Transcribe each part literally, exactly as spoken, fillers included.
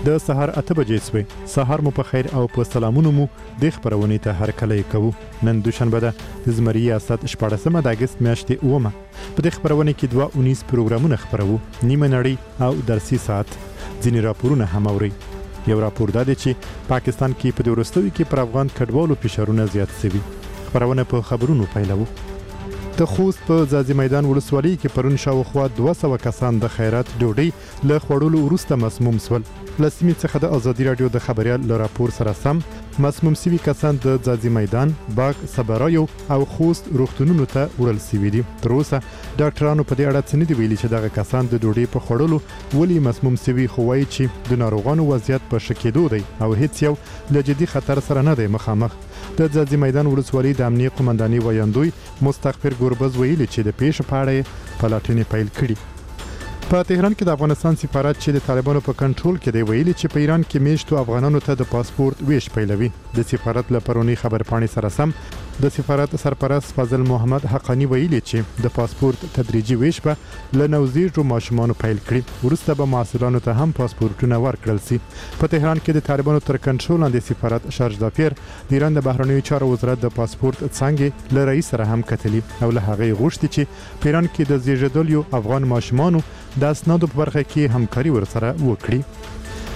د سهار اته بجې سوې. سهار مو په خیر او په سلامونو مو د خبرونې ته هرکلی کوو. نن دوشنبه ده د زمري ریاست شپاړسمه د اګست میاشتې اومه. په دې خبرونه کې دوه اونیز پروګرامونه خپروو، نیمه نړۍ او درسي ساعت. ځینې راپورونه هم اورئ. یو راپور دا دی چې پاکستان کې په دې وروستیو کې پر افغان کډوالو فشارونه زیات شوي. خبرونه په خبرونو پیلوو. د خوست په ځاځي میدان ولسوالۍ کې پرون شاوخوا دوه سوه کسان د خیرات ډوډۍ له خوړلو وروسته مسموم سول. له سیمې څخه د ازادي راډیو د خبریال له راپور سره سم مسموم سوي کسان د ځاځي میدان، باغ، صبرایو او خوست روغتونونو ته وړل سوي دي. تر اوسه ډاکټرانو په دې اړه څه نه دي ویلي چې دغه کسان د ډوډۍ په خوړلو ولې مسموم سوي، خو وایي چې د ناروغانو وضعیت په ښه کېدو دی او هیڅ یو له جدي خطر سره نه دی مخامخ. د ځاځي میدان ولسوالۍ د امنیه قمندانۍ ویاندوی مستغفر ګوربز ویلي چې د پیښې په اړه یې پلټنې پیل کړي. په تهران کې د افغانستان سفارت چې د طالبانو په کنټرول کې دی ویلي چې په ایران کې میشتو افغانانو ته د پاسپورت ویش پیلوي. د سفارت له پرونی خبرپاڼې سره سم د سفارت سرپرست فضل محمد حقانی ویلي چې د پاسپورت تدریجي ویش به له نوزیږو ماشومانو پیل کړي، وروسته به محصلانو ته هم پاسپورتونه ورکړل سي. په تهران کې د طالبانو تر کنټرول لاندې سفارت شارج دافیر د ایران د بهرنیو چارو وزارت د پاسپورت څانګې له رئیس سره هم کتلي او له هغې غوښتي چې په ایران کې د زیږیدلیو افغان ماشومانو د اسنادو په برخه کې همکاري ورسره وکړي.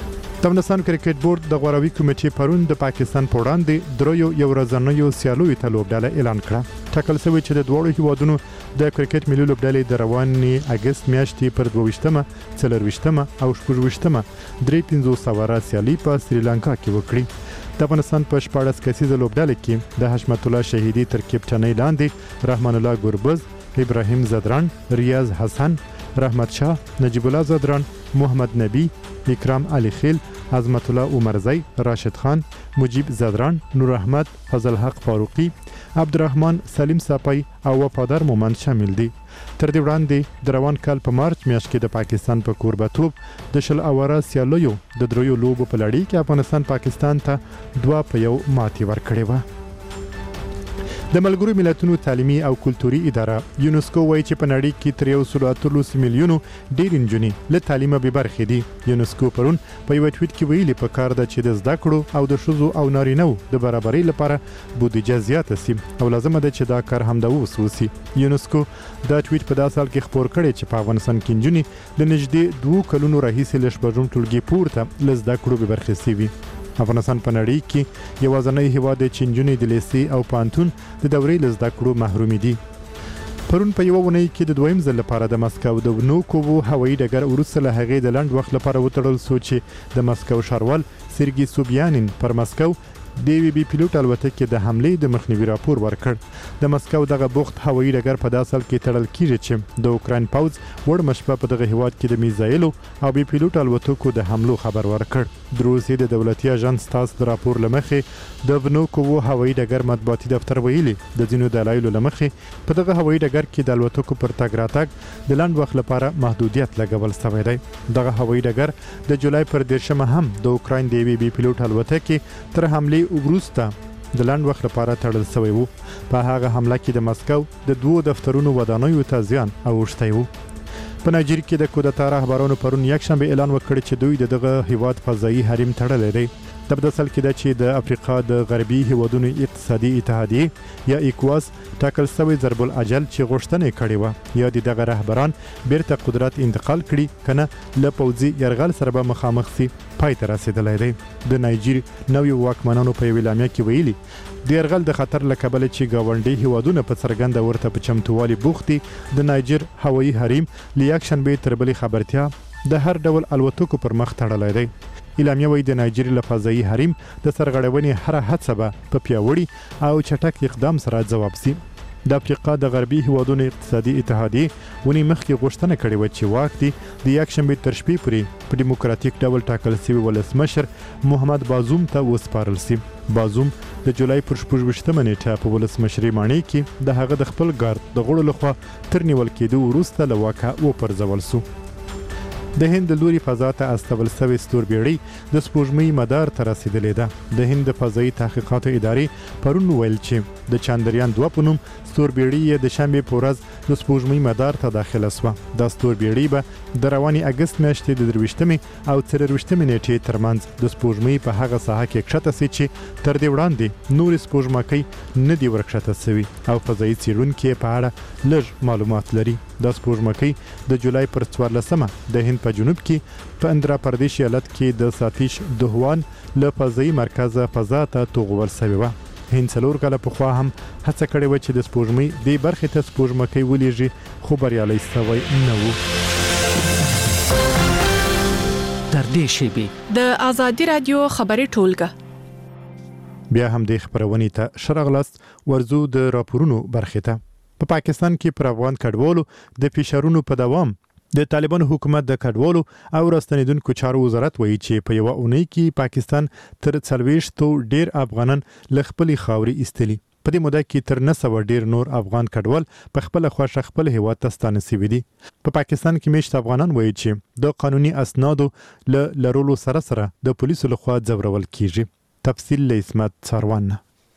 د افغانستان کرکټ بورډ د غوراوي کمیټې پرون د پاکستان په وړاندې دریو یو ورځنیو سیالیو ته لوبډله اعلان کړه. ټاکل شوی چې د دواړو هیوادونو د کرکټ ملي لوبډلې د روانې اګست میاشتې پر دوه ویشتمه، څلرویشتمه او شپږ ویشتمه درې پنځوس اوره سیالي په سریلانکا کې وکړي. د افغانستان په شپاړس کسیزه لوبډله کې د حشمت الله شهیدي تر کیپټنۍ لاندې رحمان الله ګوربز، ابراهیم زدران، ریاض حسن، رحمت شاه، نجیب الله زدران، محمد نبی، اکرام علی خیل، عظمت الله عمرزی، راشد خان، مجیب زدران، نور احمد، فضل حق فاروقی، عبدالرحمن سلیم ساپی او وفادار مومند شامل دي. تر دې وړاندې د روان کال په مارچ میاشت کې د پاکستان په کوربتوب د شل اوره سیالیو د دریو لوبو په لړۍ کې افغانستان پاکستان ته دوه په یو ماتې ورکړې وه. د ملګرو ملتونو تعلیمي او کلتوري اداره یونسکو وایي چې په نړۍ کې تر یو سل اتلس میلیونو ډېر نجونې له تعلیمه بې برخې دي. یونسکو پرون په یوه ټویټ کې ویلي په کار ده چې د زده کړو او د ښځو او نارینهو د برابرۍ لپاره بودیجه زیاته سي او لازمه ده چې دا کار همداوس وسي. یونسکو دا ټویټ په داسې حال کې خپور کړی چې په افغانستان کې نجونې د نږدې دوو کلونو راهیسې له شپږم ټولګي پورته له زده کړو بې برخې سوي. افغانستان په نړۍ کې یوازینی هیواد دی چې نجونې د لیسې او پوهنتون د دورې له زده کړو محرومې دي. پرون په یوه اونۍ کې د دویم ځل لپاره د مسکو د ونوکوو هوایي ډګر وروسته له هغې د لنډ وخت لپاره وتړل سو چې د مسکو ښاروال سرګي سوبیانین پر مسکو د یوې بې پیلوټ الوتکې د حملې د مخنیوي راپور ورکړ. د مسکو دغه بوخت هوایي ډګر په داسې حال کې تړل کیږي چې د اوکراین پوځ وړمه شپه په دغه هیواد کې د میزایلو او بې پیلوټ الوتکو د حملو خبر ورکړ. د روسیې د دولتي اژانس تاس د راپور له مخې د ونوکوو هوایي ډګر مطبوعاتي دفتر ویلي د ځینو دلایلو له مخې په دغه هوایي ډګر کې د الوتکو پر تګ راتګ د لنډ وخت لپاره محدودیت لګول شوی دی. دغه هوایي ډګر د جولای پر دېرشمه هم د اوکراین د یوې بې پیلوټ الوتکې تر حملې وروسته د لنډ وخت لپاره تړل شوی و. په هغه حمله کې د مسکو د دوو دفترونو ودانیو ته زیان اوښتی و. په نایجیریا کې د کودتا رهبرانو پرون یکشنبه اعلان وکړ چې دوی د دغه هیواد فضایي حریم تړلی دی. د په داسې حال کې ده چې د افریقا د غربي هیوادونو اقتصادي اتحادیې یا ایکواس ټاکل شوی ضرب الاجل چې غوښتنه کړې وه یا د دغه رهبران بیرته قدرت انتقال کړي کنه له پوځي یرغل سره به مخامخ سي پای ته رسېدلی دی. د نایجیر نویو واکمنانو په یوې اعلامیه کې ویلي د یرغل د خطر له کبله چې ګاونډي هیوادونه په څرګنده ورته په چمتووالي بوخت دي، د نایجیر هوایي حریم له یکشنبې تر بلې خبرتیا د هر ډول الوتکو پر مخ تړلی دی. اعلامیه وایي د نایجیریا له فضایي حریم د سرغړونې هره هڅه به په پیاوړي او چټک اقدام سره ځواب سي. د افریقا د غربي هیوادونو اقتصادي اتحادیې ونې مخکې غوښتنه کړې وه چې واک دي د یکشنبې تر شپې پورې په ډیموکراتیک ډول ټاکل شوي ولسمشر محمد بازوم ته وسپارل سي. بازوم د جولای پر شپږ ویشتمه نیټه په ولسمشرۍ ماڼۍ کې د هغه د خپل ګارد د غړو لخوا تر نیول کېدو وروسته له واکه وپرځول سو. د هند لوري فضا ته استول شوی ستوربېړۍ د سپوږمۍ مدار ته رسیدلې ده. د هند فضایي تحقیقاتو ادارې پرون ویل چې د چاندریان دوه په نوم ستوربېړۍ د شنبې په ورځ د سپوږمۍ مدار ته داخله شوه. دا ستوربېړۍ به د رواني اګست میاشتې د درویشتمې او څلرویشتمې نیټې ترمنځ د سپوږمۍ په هغه ساحه کې کښته سي چې تر دې وړاندې نورې سپوږمکۍ نه دي ورکښته شوي او فضایي څېړونکي په اړه لږ معلومات لري. دا سپوږمکۍ د جولای پر څوارلسمه د هند په جنوب کې په اندرا پردیش ایالت کې د ساتیش دوهوان له فضایي مرکز فضا ته توغول شوې وه. هند څلور کاله پخوا هم هڅه کړې وه چې د سپوږمۍ دې برخې ته سپوږمکۍ ولیږي خو بریالی شوی نه و. تر دې شیبې د آزادي رادیو خبري ټولګه بیا هم د خبرونې ته شرغلاست ورزو د راپورونو برخې ته. په پا پاکستان کې پر افغان کډوالو د فشارونو په دوام د طالبان حکومت د کډوالو او راستنیدونکو چارو وزارت وایي چې په یو اونۍ کې پاکستان تر څلوېښتو ډیر افغانان له خپلې خاورې ایستلي. په دې موده کې تر نه سوه ډیر نور افغان کډوال په خپله خوښه خپل هیواد ته ستانه شوي دي. په پا پاکستان کې میشت افغانان وایي چې د قانوني اسنادو له لرلو سره سره د پولیسو لخوا ځورول کیږي. تفصیل له اسمت څاروان.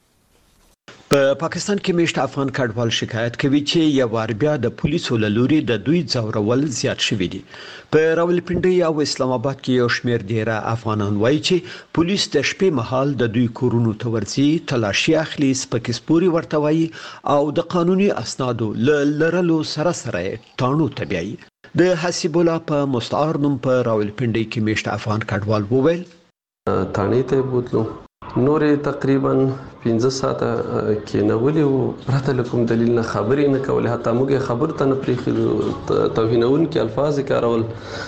په پاکستان کې میشت افغان کډوال شکایت کوي چې یو وار بیا د پولیسو له لوري د دوی ځورول زیات شوي دي. په راولپنډي او اسلام آباد کې یو شمېر ډیره افغانان وایي چې پولیس د شپې مهال د دوی کورونو ته ورځي، تلاشي اخلي، سپکې سپوري ورته وایي او د قانوني اسنادو له لرلو سره سره تاڼو ته بیایي. د حسیب الله په مستعار نوم په راولپنډي کې میشت افغان کډوال وویل تاڼې ته بوتلو نورې تقریبا پنځه ساعته کېنولې وو، پرته له کوم دلیل نه خبرې نه کولې، حتی موږ خبرو ته نه پرېښودو، توهینونکي الفاظ یې کارول،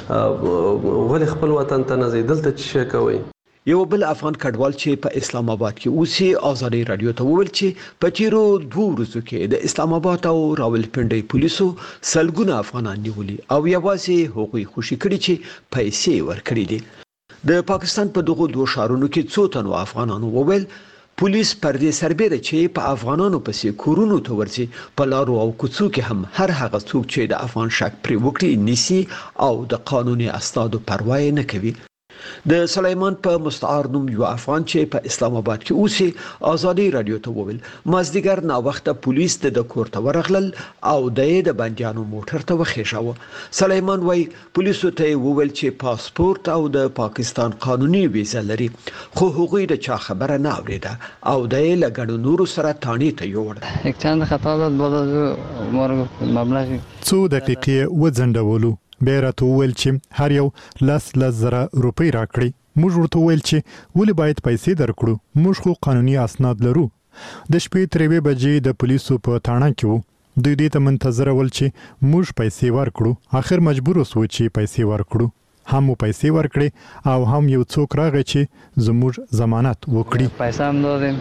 ولې خپل وطن ته نه ځئ، دلته څه شی کوئ. یو بل افغان کډوال چې په اسلام آباد کې اوسي آزادي رادیو ته وویل چې په تیرو دوه ورځو کې د اسلام آباد او راولپنډي پولیسو سلګونه افغانان نیولي او یوازې هغوی خوشي کړي چې پیسې ورکړي دي. د پاکستان په دغه دوه ښارونو کې څو تنو افغانانو وویل پولیس پر دې سربېره چې په افغانانو پسې کورونو ته ورځي، په لارو او کوڅو کې هم هر هغه څوک چې د افغان شک پرې وکړي نیسي او د قانوني اسنادو پروا یې نه کوي. د سلیمان په مستعار نوم یو افغان چې په اسلام آباد کې اوسي آزادي رادیو ته وویل مازدیګر ناوخته پولیس د کور ته ورغلل او د د بندیانو موټر ته وخېژاوه. سلیمان وایي پولیسو ته وویل چې پاسپورت او د پاکستان قانوني ویزه لري، خو هغوی د چا خبره نه اوریده او د له ګڼو نورو سره تاڼې ته یوړ. یک چند خطا داد بالا مورګ مبلغ څو دقیقې وځنډولو، بیا راته وویل چې هر یو لس لس زره روپۍ راکړي. موږ ورته وویل چې ولې باید پیسې درکړو، موږ خو قانوني اسناد لرو. د شپې تر یوې بجې د پولیسو په تاڼه کې وو. دوی دې ته منتظر ول چې موږ پیسې ورکړو. آخر مجبور وسو چې پیسې ورکړو. هم مو پیسې ورکړي او هم یو څوک راغی چې زموږ ضمانت وکړي. پیسې هم دادیم.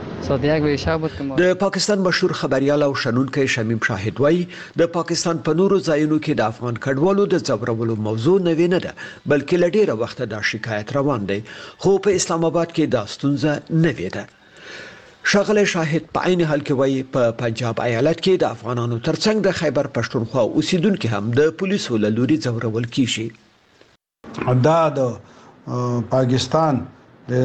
د پاکستان مشهور خبريال او شنونکی شمیم شاهد وایي د پاکستان په نورو ځایونو کې د افغان کډوالو د ځورولو موضوع نوې نه ده، بلکې له ډیره وخته دا شکایت روان دی، خو په اسلام آباد کې دا ستونزه نوې ده. ښاغلی شاهد په عین حال کې وایي په پنجاب ایالت کې د افغانانو ترڅنګ د خیبر پښتونخوا اوسیدونکو هم د پولیسو له لوري ځورول کیږي. دا د پاکستان د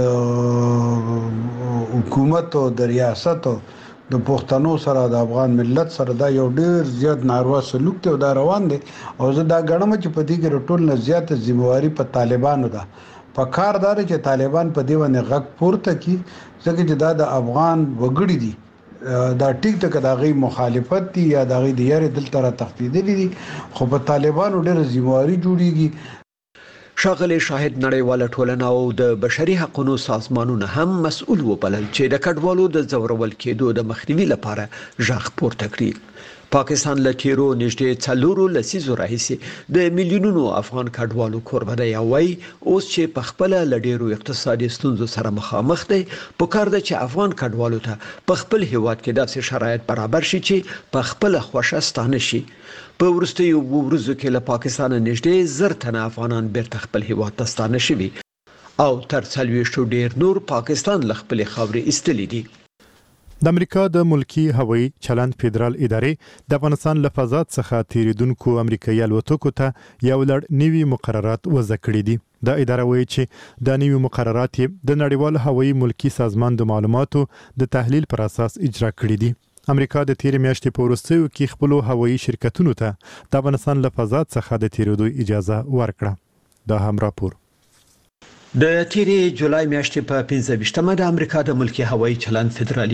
حکومت او د ریاست او د پښتنو سره د افغان ملت سره دا یو ډیر زیات ناروا سلوک ته دا روان دي او زه دا غنم چې په دې کې ټول نه زیات ذمہواری په طالبانو ده. په کار دار چې طالبان په دې باندې غږ پورته کړي، ځکه چې دا د افغان وګړي دي، دا ټیک ټک د غي مخالفت دي یا د غي د یاري دل تر تخفیدلې دي، خو په طالبانو ډیر ذمہواری جوړیږي. ښاغلی شاهد نړیواله ټولنه او د بشري حقوقو سازمانونه هم مسؤل وبلل چې د کډوالو د ځورول کېدو د مخنیوي لپاره غږ پورته کړي. پاکستان له تیرو نږدې څلورو لسیزو راهیسې د میلیونونو افغان کډوالو کوربه دی او وایي اوس چې په خپله له ډیرو اقتصادي ستونزو سره مخامخ دی، پکار ده چې افغان کډوالو ته په خپل هیواد کې داسې شرایط برابر شي چې په خپله خوښه ستانه شي. په وروستیو ورځو کې له پاکستان نږدې زر تنه افغانان بیرته خپل هیواد ته ستانه شوي او تر څلوېښتو ډیر نور پاکستان له خپلې خاورې ایستلي دي. د امریکا د ملکی هوایي چلند فدرال ادارې د افغانستان له فضا څخه تیریدونکو امریکایي الوتکو ته یو لړ نوي مقررات وضع کړي دي. دا اداره وایي چې د نوي مقررات د نړیوال هوایي ملکی سازمان د معلوماتو د تحلیل پر اساس اجرا کړي دي. امریکا د تیر میاشتې په وروستیو کې خپل هوایي شرکتونو ته د افغانستان له فضا څخه د تیریدو اجازه ورکړه. دا هم راپور. د تیری جولای میاشتې په پنځه ویشتمه د امریکا د ملکی هوایي چلند فدرالي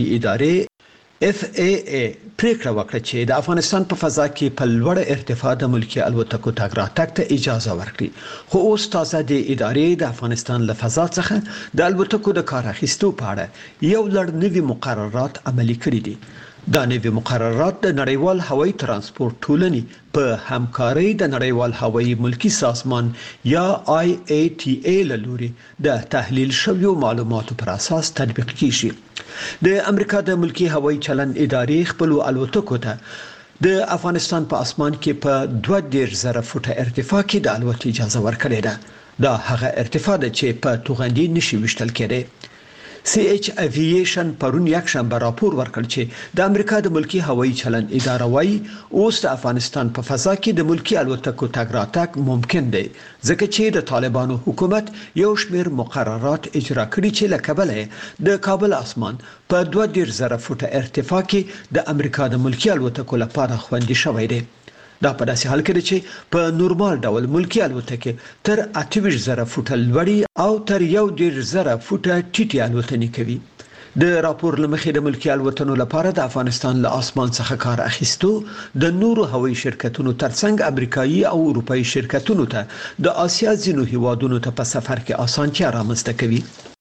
ادارې اف ای ای پریکړه وکړه چې د افغانستان په فضا کې په لوړ ارتفاع د ملکی الوتکو تګ راتګ ته اجازه ورکړي. خو اوس تازه د ادارې د افغانستان له فضا څخه د الوتکو د کار اخیستو په اړه یو لړ نوي مقررات عملي کړي دي. دا نوي مقررات د نړیوال هوایي ترانسپورت ټولنې په همکارۍ د نړیوال هوایي ملکی سازمان یا آی ای ټی ای له لوري د تحلیل شویو معلوماتو پر اساس تطبیق کیږي. د امریکا د ملکی هوایي چلند ادارې خپل الوتکو ته د افغانستان په اسمان کې په دوه دېرش زره فوټه ارتفاع کې د الوت اجازه ورکړې ده. دا هغه ارتفاع ده چې په توغندي نشي وشتل کېده. سی ایچ ایوییشن پرون یک شنبه راپور ورکړ چې د امریکا د ملکی هوایي چلند اداره وايي اوس د افغانستان په فضا کې د ملکی الوتکو تګ راتګ ممکن دی ځکه چې د طالبانو حکومت یو شمېر مقررات اجرا کړي چې له کبله د کابل اسمان په دوه دېرش زره فوټه ارتفاع کې د امریکا د ملکی الوتکو لپاره خوندي شوی دی. دا په داسې حال کې چې په نورمال ډول ملکی الوتکې تر اته ویشت زره فوټه لوړې او تر یو دېرش زره فوټه ټیټې الوتنې کوي. د راپور لمخې د ملکی الوتنو لپاره د افغانستان له اسمان څخه کار اخیستو د نورو هوایي شرکتونو ترڅنګ امریکایي او اروپایي شرکتونو ته د آسیا ځینو هیوادونو ته په سفر کې اسانتیا رامنځته کوي.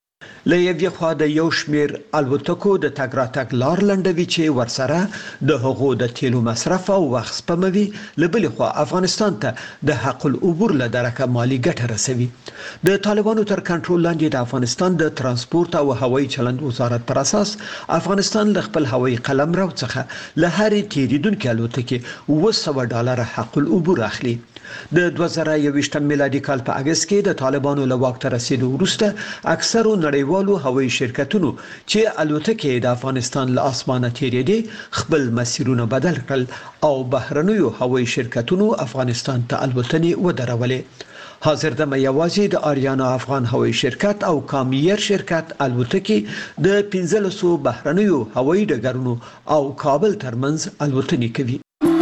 له یوې خوا د یو شمېر الوتکو د تګ راتګ لار لنډوي چې ورسره د هغو د تیلو مصرف او وخت سپموي. له بلې خوا افغانستان ته د حق العبور له درکه مالی ګټه رسوي. د طالبانو تر کنټرول لاندې د افغانستان د ترانسپورت او هوایي چلند وزارت پر اساس افغانستان له خپل هوایي قلمرو څخه له هرې تیریدونکې الوتکې اوه سوه ډالر حق العبور اخلي. د دوه زره یوویشتم میلادي کال په اگست کې د طالبانو له واک ته رسیدو وروسته اکثرو نړیوالو هوایي شرکتونو چې الوتکې د افغانستان له اسمانه تیریدې خپل مسیرونه بدل کړل او بهرنیو هوایي شرکتونو افغانستان ته الوتنې ودرولې. حاضر دمه یوازې د آریانا افغان هوایي شرکت او کامیر شرکت الوتکې د پنځلسو بهرنیو هوایي ډګرونو او کابل ترمنځ الوتنې کوي.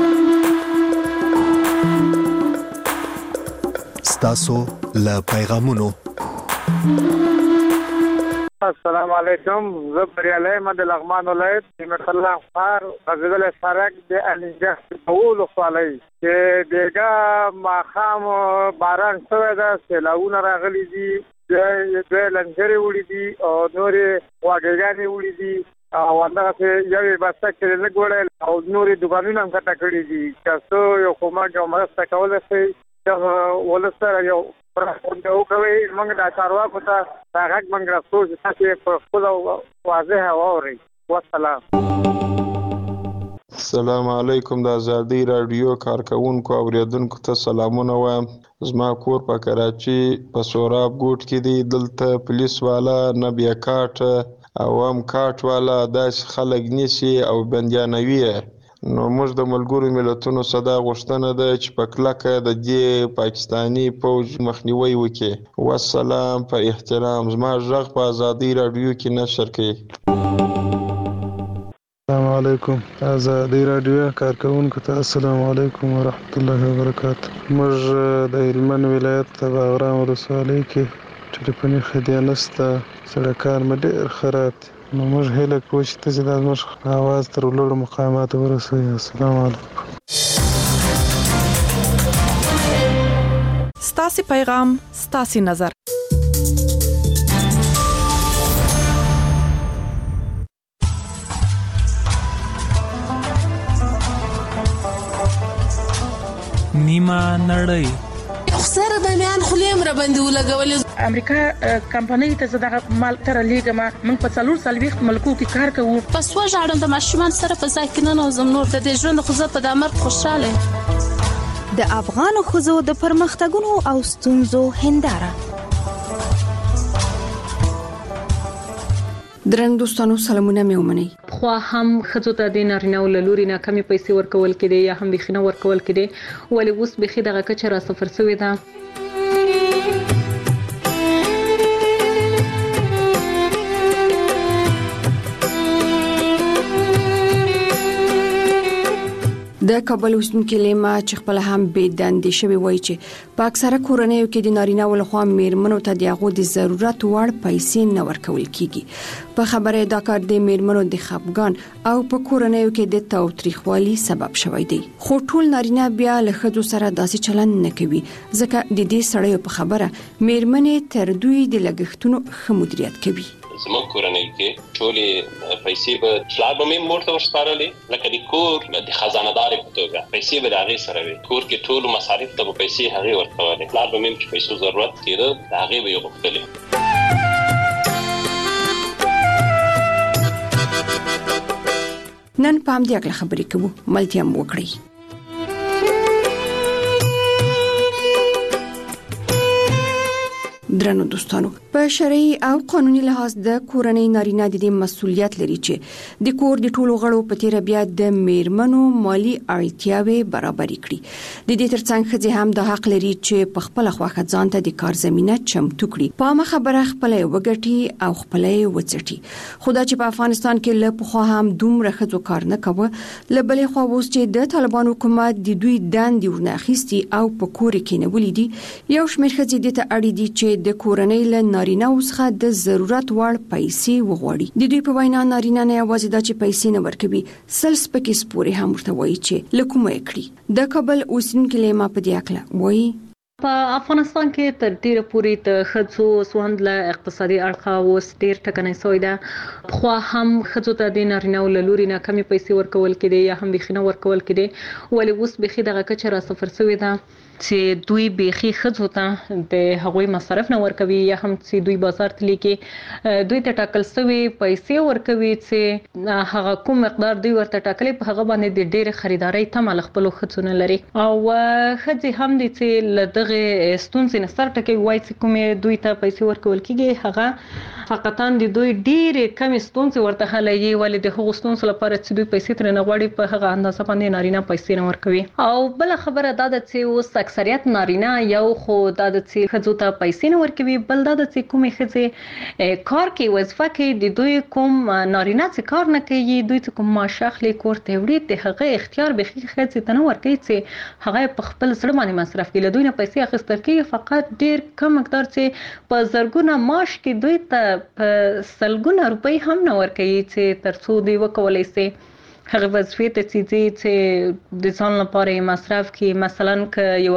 تاسو له پیغامونو. السلام علیکم. زه بریالی احمد لغمان ولایت نعمت الله خار غزل سرک د الینجه اول خالي چې دغه ماخام باران شوی دا سیلاونه راغلي دي د لنجري وړي دي او نورې واګېګانې وړي دي او هغه یوې بسته کې لګوړل او نورې دکانونه هم کټه کړي دي چې یو کومه یو مرسته کولای شي دا ولسره یو پرځو کوي. موږ د چارواکو ته هغه موږ راځو چې تاسو په خپل واضح اوري. والسلام. السلام علیکم. د ازادي رادیو کارکونکو اوریدونکو ته سلامونه وایم. زما کور په کراچي په سوراب ګوټ کې دی. دلته پولیس والا نه بیا کاټ او هم کاټ والا داسې خلک نیسي او بندیانوي. نو موږ د ملګرو ملتونو صدا غوښتنه ده چې په کلکه د دې پاکستانی پوج مخنیوي وکړي. والسلام. په احترام زما غږ په ازادي رادیو کې نشر کړي. السلام علیکم. ازادي رادیو کارکونکو ته السلام علیکم ورحمت الله وبرکاته. موږ د هلمند ولایت د باغرام ولسوالۍ کې ټلیفوني خدمات نشته. سړکان مې ډېر خراب دي. نو موږ هیله کوو چې تاسو د موږ اواز تر لوړو مقاماتو ورسوي. السلام علیکم. ستاسو پیغام ستاسو نظر. نیمه نړۍ سره د میان خلیم را باندې ولګولې. امریکا کمپنۍ ته زده مال تر لیګه ما من په څلور سلويخت ملکو کې کار کوو. پس وژاړم د ماشومان سره په ځای کې نه نوزم نور د دې ژوند خو زه په د امر خوشاله. د افغان خزو د پرمختګونو او ستونزو هنداره. درنو دوستانو سلامونه مې ومنئ. خو هم خځو ته د نارینه ول لوري نه کمی پیسې ورکول کېدي یا هم بخینه ورکول کېدي ولې اوس بخي دغه کچه را صفر شوې ده. د کابل اوسیدونکو لیما چې خپل هم بې دندې شوی وایي چې په اکثره کورنیو کې د نارینه ول خوا میرمنو ته د هغو د ضرورت وړ پیسې نه ورکول کیږي. په خبره دا کار د میرمنو د خپګان او په کورنیو کې د تاوتریخوالي سبب شوی دی. خو ټول نارینه بیا له ښځو سره داسې چلند نه کوي ځکه د دې سړیو په خبره میرمنې تر دوی د لګښتونو ښه مدیریت کوي. زموږ کورنۍ کې ټولې پیسې به پلار به مې مور ته ورسپارلې لکه د کور د خزانه‌دارې په توګه پیسې به د هغې سره وي. کور کې ټولو مصارف ته به پیسې هغې ورکولې. پلار به مې چې پیسو ضرورت کېده د هغې به یې غوښتلې. نن په همدې اړه خبرې کوو. ملتیا مو وکړئ. درنو دوستانو په شرعي او قانوني لحاظ د کورنۍ نارینه د دې مسؤلیت لري چې د کور د ټولو غړو په تیر بیا د میرمنو مالی اړتیاوي برابر کړي. د دې ترڅنګ ښځې هم د حق لري چې په خپل خواخه ځان ته د کار زمينه چمتو کړي. په ما خبره خپل وګټي او خپل وڅټي. خدا چې په افغانستان کې له پخوا هم دومره ښځو کار نه کوي لبلې خو اوس چې د طالبان حکومت د دوی دندې ورناخيستي او په کور کې نه ولیدي یو شمېر ښځې د ته اړ دي چې د کورنۍ له نارینه څخه د ضرورت وړ پیسې وغواړي. د دوی په وینا نارینه نه یوازې د چې پیسې نه ورکوي سل سپکې سپورې هم ورته وایي چې لکومه کړي. د کابل اوسیدونکو لیما په دې اړه وایي په افغانستان کې تر ډیره پورې د ښځو سوند له اقتصادي اړخه اوس ډیر ټکنۍ شوې ده. خو هم ښځو ته د نارینه ول لوري نه کمی پیسې ورکول کېدي یا هم بخینه ورکول کېدي ولې اوس بخي دغه کچه را صفر شوې ده چې دوی بخي ښځو ته د هغوی مصرف نه ورکوي یا هم چې دوی بازار ته لیکي دوی ته ټاکل شوی پیسې ورکوي چې هغه کوم مقدار دوی ورته ټاکلي په هغه باندې د ډېر خریداري تمه خپل ښځو نه لري او ښځې هم دي چې له دغه ستونزې نه سر ټکوي وایي چې کومې دوی ته پیسې ورکول کېږي هغه فقطا د دوی ډېرې کمې ستونزې ورته حلوي ولې د هغو ستونزو لپاره چې دوی پیسې ترې نه غواړي په هغه اندازه باندې نارینه پیسې نه ورکوي. او بل خبره دا ده چې اوس اکثریت نارینه یو خو دا د چې ښځو ته پیسې نه ورکوي بل دا د چې کومې ښځې کار کوي وظیفه کوي د دوی کوم نارینه چې کار نه کوي دوی چې کوم معاش اخلي کور ته وړي د هغه اختیار به ښځې ته نه ورکوي چې هغه په خپل زړه باندې مصرف کوي. له دوی نه پیسې اخیستل کېږي فقط ډېر کم مقدار چې په زرګونه معاش کې دوی ته په سلګونه روپۍ هم نه ورکوي چې تر څو دوی وکولی شي هغه وظیفې ته چې چې د ځان لپاره مصرف کړي. مثلا که یوه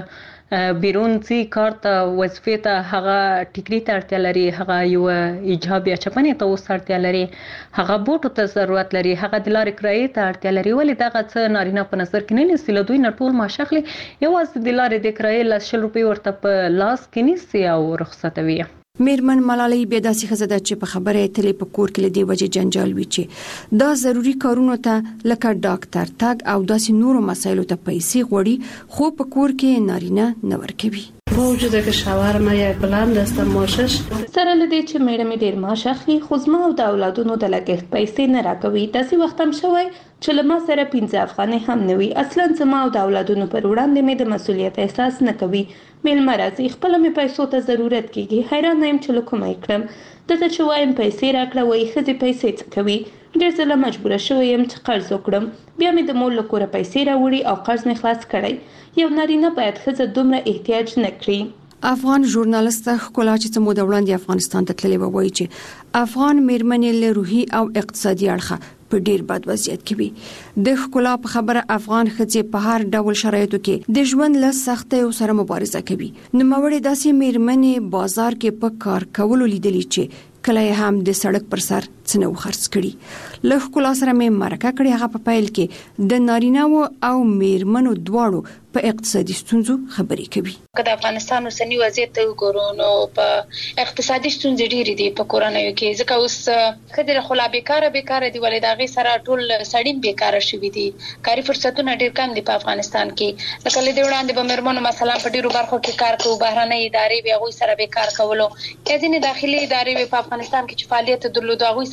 ښځه بیرون ځي کار ته وظیفې ته هغه ټیکري ته اړتیا لري هغه یوه ایجاب یا چپنې ته اوس اړتیا لري هغه بوټو ته ضرورت لري هغه د لارې کرایې ته اړتیا لري ولې دغه څه نارینه په نظر کې نه نیسي. له دوی نه ټول معاش اخلي یوازې د لارې د کرایې لس شل روپۍ ورته په لاس کې نیسي او رخصتوي. میرمن ملالۍ بیا داسې ښځه ده چې په خبره تلې په کور کې له دې وجې جنجال وي چې دا ضروري کارونو ته لکه ډاکټر تګ او داسې نورو مسایلو ته پیسې غواړي خو په کور کې نارینه نه ورکوي. با وجود که شوهرم یک بلند است ماشش سره لدی چې میړه مې ډیر معاش اخلي خو زما او د اولادونو د لګښت پیسې نه راکوي. داسې وخت هم شوی چې له ما سره پنځه افغانۍ هم نه وي. اصلا زما او د اولادونو پر وړاندې مې د مسؤلیت احساس نه کوي. میلمه راځي خپل مې پیسو ته ضرورت کیږي حیران یم چې له کومه یې کړم. دته چې وایم پیسې راکړه وایي ښځې پیسې څه کوي. ډېر ځله مجبوره شوی یم چې قرض وکړم بیا مې د مور له کوره پیسې راوړي او قرض مې خلاص کړی. یو نارینه باید ښځه دومره احتیاج نه کړي. افغان ژورنالیست ښکلا چې څه موده وړاندې افغانستان ته تللی وایي چې افغان میرمنې له روحي او اقتصادي اړخه په ډیر بد وضعیت کې وي. د ښکلا په خبره افغان ښځې په هر ډول شرایطو کې د ژوند له سختیو سره مبارزه کوي. نوموړې داسې میرمنې بازار کې په کار کولو لیدلې چې کله هم د سړک پر سر څنو خرڅ کړي. له ښکلا سره مې مرکه کړې هغه په پیل کې د نارینه او میرمنو دواړو په اقتصادي ستونزو خبرې کوي. که د افغانستان اوسنی وضعیت ته وګورو نو په اقتصادي ستونزې ډېرې دي په کورنیو کې ځکه اوس ښځې خو لا بیکاره بیکاره دي ولې د هغې سره ټول سړي بیکاره شوي دي. کاري فرصتونه ډېر کم دي په افغانستان کې. لکه له دې وړاندې به میرمنو مثلا په ډېرو برخو کې کار کوو بهرنۍ ادارې به هغوی سره بیکار کولو یا ځینې داخلي ادارې په افغانستان کې چې فعالیت درلود هغوی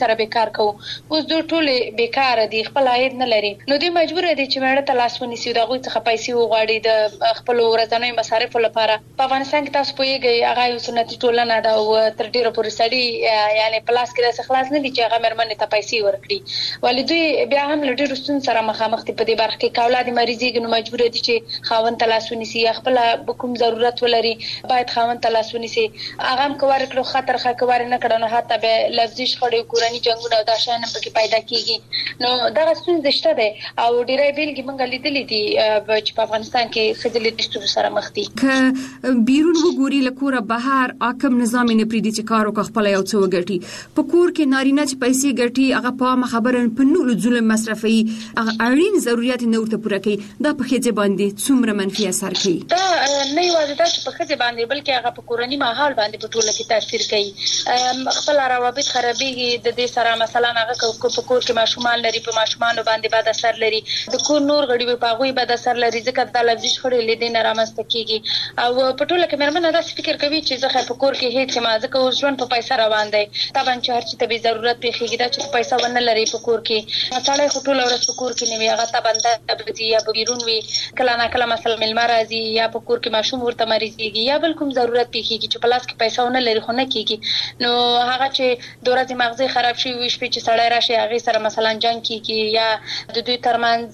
سره بیکار کوو اوس دوی ټول بیکار دي خپل عاید نه لري نو دوی مجبور دي چې مړه ته لاس ونیسي د هغوی څخه پیسې وغواړي د خپل ورځنیو مصارفو لپاره په افغانستان کې تاسو پوهیږئ هغه یو سنتي ټولنه ده او تر ډیره پورې سړي یعنی په لاس کې داسې خلاص نه دي چې هغه مېرمنې ته پیسې ورکړي ولې دوی بیا هم له ډېرو ستونزو سره مخامخ دي په دې برخه کې که اولاد مریضېږي نو مجبور دي چې خاوند ته لاس ونیسي یا خپل کوم ضرورت ولري باید خاوند ته لاس ونیسي هغه هم که ورکړو خطر ښه که ور نه کړو نو حتی بیا لفظي شخړې کورني جنګونه او دا شیان هم پکې پیدا کېږي نو دغه ستونزې شته دی او ډېری بېلګې موږ لیدلې دي چې په افغانستان کې ښځې له دې ستونزو سره مخ دي که بیرون وګوري له کوره بهر حاکم نظام یې نه پرېږدي چې کار وکړي خپله یو څه وګټي په کور کې نارینه چې پیسې ګټي هغه په عامه خبره په نورو ظلم مصرفوي هغه اړین ضرورت نه ورته پوره کوي دا په ښځې باندې څومره منفي اثر کوي دا نه یوازې دا چې په ښځې باندې بلکې هغه په کورني ماحول باندې په ټوله کې تاثیر کوي خپل روابط خرابېږي د دې سره مثلا هغه په کور کې ماشومان لري په ماشومانو باندې بد اثر لري د کور نور غړي په هغوی بد اثر لري ځکه دا لفظي شخړې له دې نه رامنځته کېږي او په ټوله کې مېرمنه داسې فکر کوي چې زه خیر په کور کې هېڅ یم ځکه اوس ژوند په پیسه روان دی طبعا چې هر چي ته بې ضرورت پېښېږي دا چې پیسه ونه لري په کور کې سړی خو ټوله ورځ په کور کې نه وي هغه طبعا به ځي یا به بیرون وي کله ناکله مثلا مېلمه راځي یا په کور کې ماشوم ورته مریضېږي یا بل کوم ضرورت پېښېږي چې په لاس کې پیسه ونه لري خو نه کېږي نو هغه چې د ورځې مغزې خراب شوي وي شپې چې سړی راشي هغې سره مثلا جنګ کېږي یا د دوی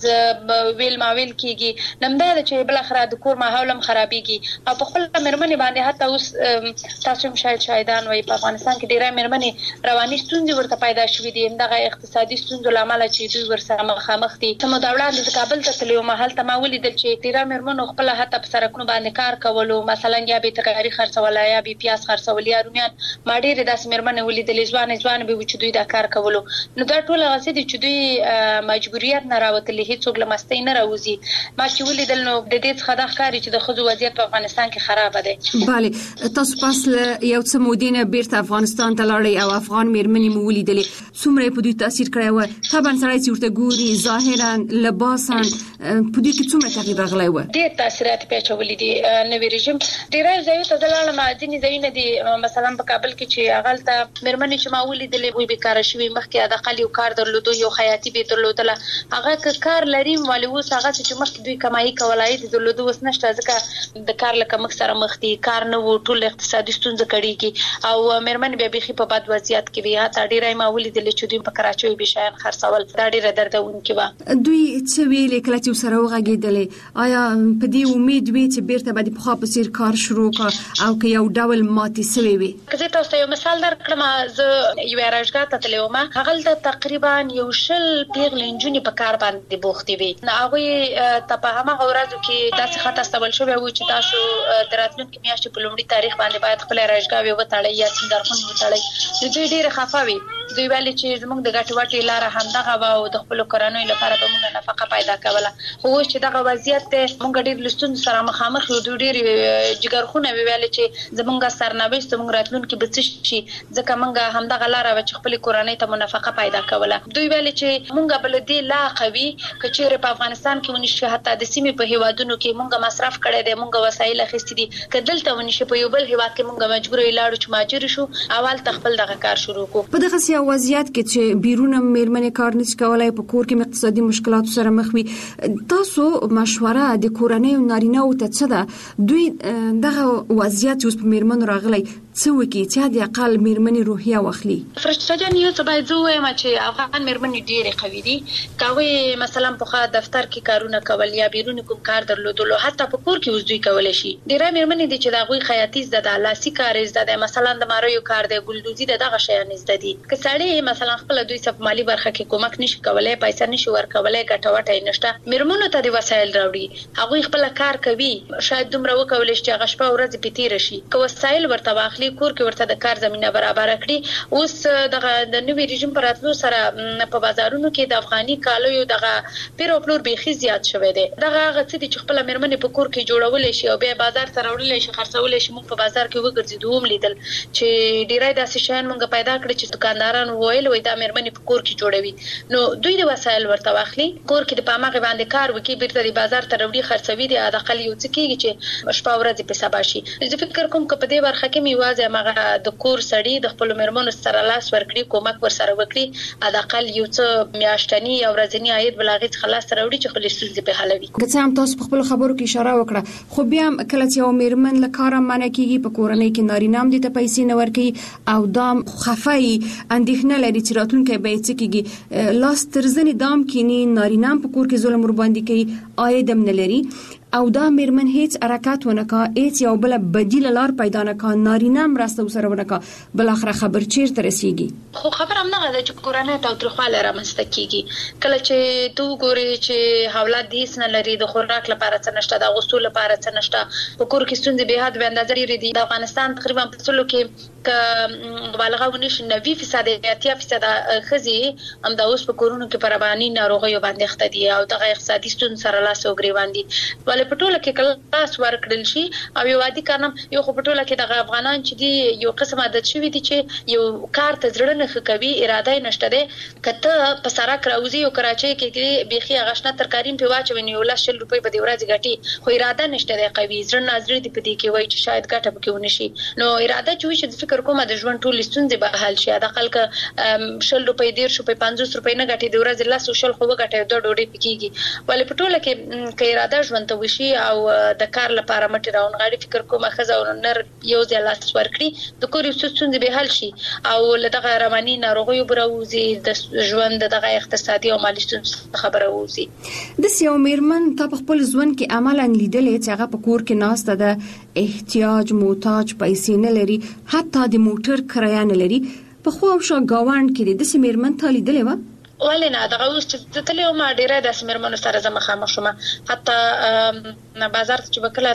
ترمنځ ویل ماویل کېږي نو همدا ده چې بالاخره د کور ماحول هم خرابېږي او په خپله مېرمنې باندې حتی اوس تاسو هم شاید شاهدان وایي په افغانستان کې ډېری مېرمنې رواني ستونزې ورته پیدا شوي دي همدغه اقتصادي ستونزو له امله چې دوی ورسره مخامخ دي څه موده وړاندې زه کابل ته تللې وم هلته ما ولیدل چې ډېری مېرمنو خپله حتی په سړکونو باندې کار کولو مثلا یا به یې ترکاري خرڅوله یا به یې پیاز خرڅول یا رومیان ما ډېرې داسې مېرمنې ولیدلې ځوانې ځوانې به وي چې دوی دا کار کولو نو دا ټول هغه څه دي چې دوی مجبوریت نه راوتلي هېڅوک له مستۍ نه راوځي ما چې ولیدل نو د دې څخه دا ښکاري چې د ښځو وضعیت په افغانستان کې خرابه دی بله تاسو پس له یو څه مودې نه بیرته افغانستان ته لاړئ او افغان مېرمنې مو ولیدلې څومره په دوی تاثیر کړی و طبعا سړی چې ورته ګوري ظاهرا لباسا په دوی کې څومره تغییر راغلی و ډېر تاثیرات یې پیچولي دي نوي رژیم ډېری ځایونو ته زه لاړم ځینې ځایونه دي مثلا په کابل کې چې هغه هلته مېرمنې چې ما ولیدلې هغوی بېکاره شوي مخکې حداقل یو کار درلودو یو خیاطي به یې درلودله هغه که کار لري ولې اوس هغه چې مخکې دوی کمایي کول عاید یې درلودو اوس نشته ځکه د کار له کمښت سره مخ دي کار نه و ټول اقتصادي ستونزه کړېږي او مېرمنې بیا بیخي په بد وضعیت کې وي حتی ډېری ما ولیدلې چې دوی په کراچۍ به شیان خرڅول دا ډېره دردونکې وه دوی څه ویلې کله چې ورسره وغږېدلې آیا په دې امید وې چې بیرته به د پخوا په څېر کار شروع کړه او که یو ډول ماتې سوې وې که زه تاسو ته یو مثال درکړم زه یوې اراجګاه ته تللې وم هغلته تقریبا یو شل پیغلې نجونې په کار باندې بوختې وې هغوی ته په هماغه ورځو کې داسې خط استول شوی و چې تاسو د راتلونکې میاشتې په لومړي تاریخ باندې باید خپله اراجګاوې وتړئ یا سینګارخونې وتړئ نو دوی ډېرې خفه وې دوی ویلې چې زموږ د ګټې وټې لاره همدغه وه او د خپلو کورنیو لپاره به موږ نفقه پیدا کوله خو اوس چې دغه وضعیت دی موږ ډېر له ستونزو سره مخامخ یو دوی ډېرې جګرخونه وې ویلې چې زموږ سرنوشت زموږ راتلونکي به څه شي ځکه موږ همدغه لاره وه چې خپلې کورنۍ ته مو نفقه پیدا کوله دوی ویلې چې موږ به له دې لا قوي که چېرې په افغانستان کې ونشي حتی د سیمې په هیوادونو کې موږ مصرف کړی دی موږ وسایل اخیستي دي که دلته ونشي په یو بل هیواد کې موږ مجبوره یې لاړو چې مهاجر شو او هلته خپل دغه کار شروع کړو په دغسې یو وضعیت کې چې بیرونه مېرمنې کار نشي کولی په کور کې اقتصادي مشکلاتو سره مخ وي تاسو مشوره د کورنیو نارینه‌وو ته څه ده دوی دغه وضعیت چې اوس په مېرمنو راغلی څه وکړي چې حد اقل مېرمنې روحیه واخلي فرشته جان یو څه باید زه ووایم چې افغان مېرمنې ډېرې قوي دي که هغوی مثلا پخوا دفتر کې کارونه کول یا بیرون کوم کار درلودلو حتی په کور کې اوس دوی کولی شي ډېری مېرمنې دي چې د هغوی خیاطي زده ده لاسي کار یې زده دی مثلا د ماریو کار دی ګلدوزي د دغه شیان یې زده دي که سړی مثلا خپله دوی څه په مالي برخه کې کومک نشي کولی پیسه نشي ورکولی ګټه وټه یې نشته مېرمنو ته د وسایل راوړي هغوی خپله کار کوي شاید دومره وکولی شي چې هغه شپه ورځې پې تېره شي که وسایل ورته واخلي کور کې ورته د کار زمینه برابره کړي اوس دغه د نوي رژیم په راتلو سره په بازارونو کې د افغاني کالیو دغه پیر او پلور بیخي زیات شوی دی دغه هغه څه دي چې خپله مېرمنې په کور کې جوړولی شي او بیا بازار ته راوړلی شي خرڅولی شي موږ په بازار کې وګرځېدو هم لیدل چې ډېری داسې شیان موږ پیدا کړي چې دوکانداران کارانو ویل وای دا مېرمنې په کور کې جوړوي نو دوی د وسایل ورته واخلي کور کې د پامغه باندې کار وکي بیرته د بازار ته وروړي خرڅوي د اقل یو څه کېږي چې شپه ورځ په سبا شي زه فکر کوم چې په دې برخه کې میوازه مغه د کور سړی د خپل مېرمنو سره لاس ورکړي کومک ور سره وکړي اقل یو څه میاشتنی او ورځنی عاید بلاغت خلاص سره وړي چې خپل ستونزې په حلوي که څه هم تاسو په خپل خبرو کې اشاره وکړه خو بیا کله چې یو مېرمن له کاره منع کیږي په کورنۍ کې نارینام دي ته پیسې نه ورکړي او دام خفای اندېښنه لري چې راتلونکي به څه کیږي لاس ترزنی دام کینی نارینام په کور کې ظلم ور باندې کوي عاید هم نه لري او دا مېرمن هیڅ حرکت ونکا هیڅ یو بل بدیل لار پیدا نه کا نارینه مرسته وسره ونکا بل اخر خبر چیرته رسیږي خو خبر هم نه غواړي چې کورانه ته ترخواله رامنځته کیږي کله چې تو ګوري چې حواله دیس نه لري د خوراک لپاره څه نشته د غوښتلو لپاره څه نشته په کور کې ستونزې به حد به اندازې لري د افغانستان تقریبا په څلو کې ک مبالغه ونشي نوي فیصد اتیا فیصد خزي هم د اوس په کورونو کې پربانی ناروغي باندې اخته دي او د اقتصادي ستونزې سره لاس او ګریوان دي ولې په ټوله کې کلاس ورکړل شي او یو عادي کارم یو په ټوله کې د افغانان چې دي یو قسم عادت شوی دي چې یو کار ته ځړنه کوي اراده نشته ده کته په سرک راوځي او کراچۍ کې بيخي غشنه ترکاریم په واچوي یو لاشل روپۍ په دی ورځ غټي خو اراده نشته ده قوي ځړنه نظر دي په دې کې وای چې شاید ګټه پکې ونشي نو اراده چوي چې فکر کوم د ژوند ټول ستونزې به حل شي د خلک شل روپۍ ډیر شو په پنځوس روپۍ نه غټي دی ورځ لاس او شل خو غټي د ډوډۍ پکېږي ولې په ټوله کې کې اراده ژوند ته وشي او د کار لپاره مټ راون غاړي فکر کومه خزه او نر یو ځای لاس ورکړي د کور یو څه به حل شي او لدغه رواني ناروغي بروزي د ژوند دغه اقتصادي او مالي ستونزې خبره ووزي د سیو مېرمن ته په خپل ژوند کې عملاً لیدلې چې هغه په کور کې ناسته ده احتیاج محتاج پیسې نه لري حتی د موټر کرایه نه لري په خو او شا گاوند کې د سیو مېرمن ته لیدلې و ولنه دغه اوس چې تلو ما ډیره د سیمرمنو سره زما خامخ شوم حتی بازار ته چې وکړه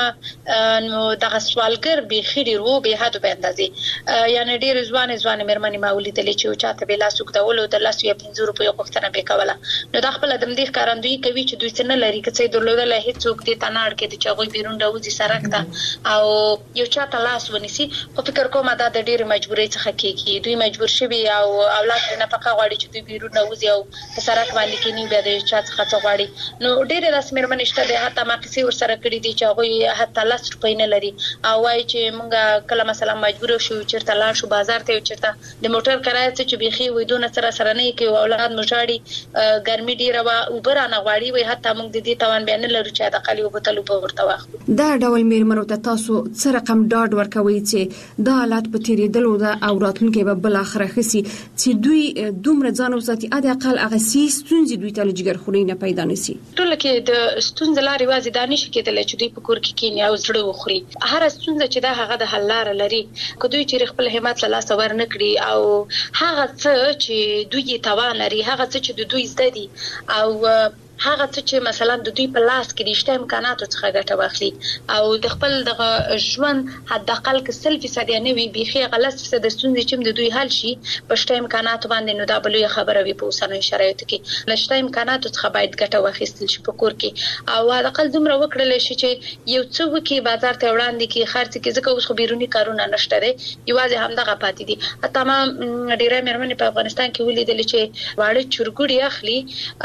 تلم نو دغه سوالګر به خېری رو به حد به اندازې یعنی ډیر ځوان ځوان مېرمنې ما ولیدلې چې چاته به لاس وکړول د لاس یو پنځه روپیو غوښتنه به کوله نو د خپل د مدیر کارندوی کوي چې دوی څنګه لري چې درلودل هیڅ څوک دې تناړ کې چې هغه بیرون راوځي سرک ته او یو چاته لاس ونیسي خو فکر کوم دا د ډیر مجبورۍ څخه کېږي دوی مجبور شوي او اولاد نه پکا غواړي چې دوی بیرون راوځي او په سرک باندې کې نیو بیا د چا څخه څغواړي نو ډیر د سیمرمن شته د حتی ما کیسې ور سره کړی دي چې هغه حتی لاس روپۍ نه لري او وايي چې مونږه کله مثلا مجبور شو چیرته لاړ شو بازار ته چیرته د موټر کرایه چې بيخي وې دونه سره سره نه کې اولاد مجاړي ګرمي ډیره وا اوبر نه غواړي وي حتی مونږ د دې توان بیان لرو چې د خالي وبتلو په ورته واخلو دا ډول مېرمنو ته تاسو څه رقم ډاډ ورکوي چې دا حالت په تیریدلو ده او راتلونکي به بل اخره خسي چې دوی دومره ځان وساتي اده اقل هغه سي ستونزې دوی ته لږ ګرخوري نه پیدا نشي ټول کې د ستونزې لارې وازي دانش کېدل چې دوی په کور کې کینیا او زړه وخوري هر ستونزه چې دا هغه د حل لار لري کو دوی چې خپل همت له لاس ور نه کړی او هغه څه چې دوی توان لري هغه څه چې دوی زده دي او هغه څه چې مثلا د دوی په لاس کې د شته امکاناتو څخه ګټه واخلي او د خپل د ژوند حد اقل کې سل فیصد نه وي بيخي غلط فیصد ستونزې چې د دوی حل شي په شته امکاناتو باندې نو دا بلوي خبره وي په اوسنۍ شرایطو کې لشته امکاناتو څخه باید ګټه واخیستل شي په کور کې او حد اقل دومره وکړل شي چې یو څه وکي بازار ته وړاندې کې خرڅ کې ځکه اوس خو بیرونی کارونه نشته دي یوازې همدغه پاتې دي حتی ما ډیره مېرمنې په افغانستان کې ولیدل چې واړه چورګوړي اخلي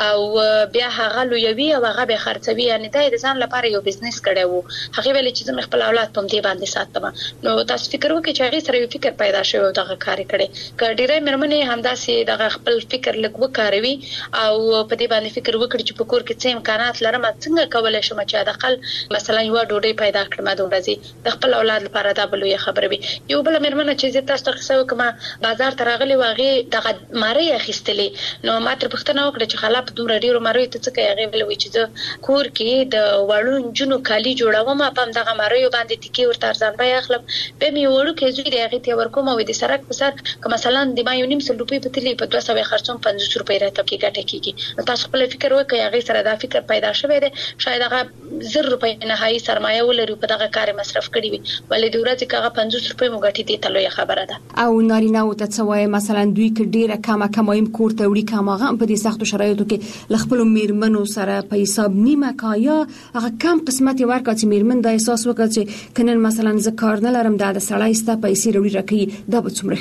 او بیا هغه لویوي او هغه به خرڅوي یعنی دا د ځان لپاره یو بزنس کړي وو هغه ویل چې زما خپل اولاد په دې باندې ساتم نو تاسو فکر وکړئ چې هغه سره یو فکر پیدا شوی او دغه کار کړي کډیره مېرمنې همداسې دغه خپل فکر لګ وکاروي او په دې باندې فکر وکړي چې په کور کې څه امکانات لرم څنګه کولای شم چې د خپل مثلا یو ډوډۍ پیدا کړم د ورځې د خپل اولاد لپاره دا بلوي خبره وي یو بل مېرمنه چې تاسو ته څه وکم بازار ته راغلي واغې دغه ماری اخیستلې نو ماته پښتنه وکړه چې خلاف دومره ډیرو ماری ته څه کوي هغه ویل چې د کور کې د وړو جنو کالی جوړوم په دغه مریو باندې ټکی ورته ارزان بای اخلم به می وړو کې زوی دغه ته ورکوم او د سرک په سر که مثلا د ما یو نیم سل روپۍ په تلی په دوه سوه خرڅوم پنځوس روپۍ راته کې ګټه کیږي نو تاسو خپل فکر وکړئ هغه سره دا فکر پیدا شوی دی شاید هغه زر روپۍ نهایي سرمایه ولري په دغه کار مصرف کړی وي ولې د ورځې کغه پنځوس روپۍ مو ګټي دي تلوي خبره ده او نارینه او ته څوای مثلا دوی کې ډیره کمه کمایم کور ته وړي کماغه په دې سختو شرایطو کې لخپل میرمنو سره په حساب نیمه کا یا هغه کم قسمت ورکړه چې میرمن د احساس وکړي چې کنن مثلا ز کار نه لرم د سړی ستا پیسې وروړي راکې دا به څومره خوي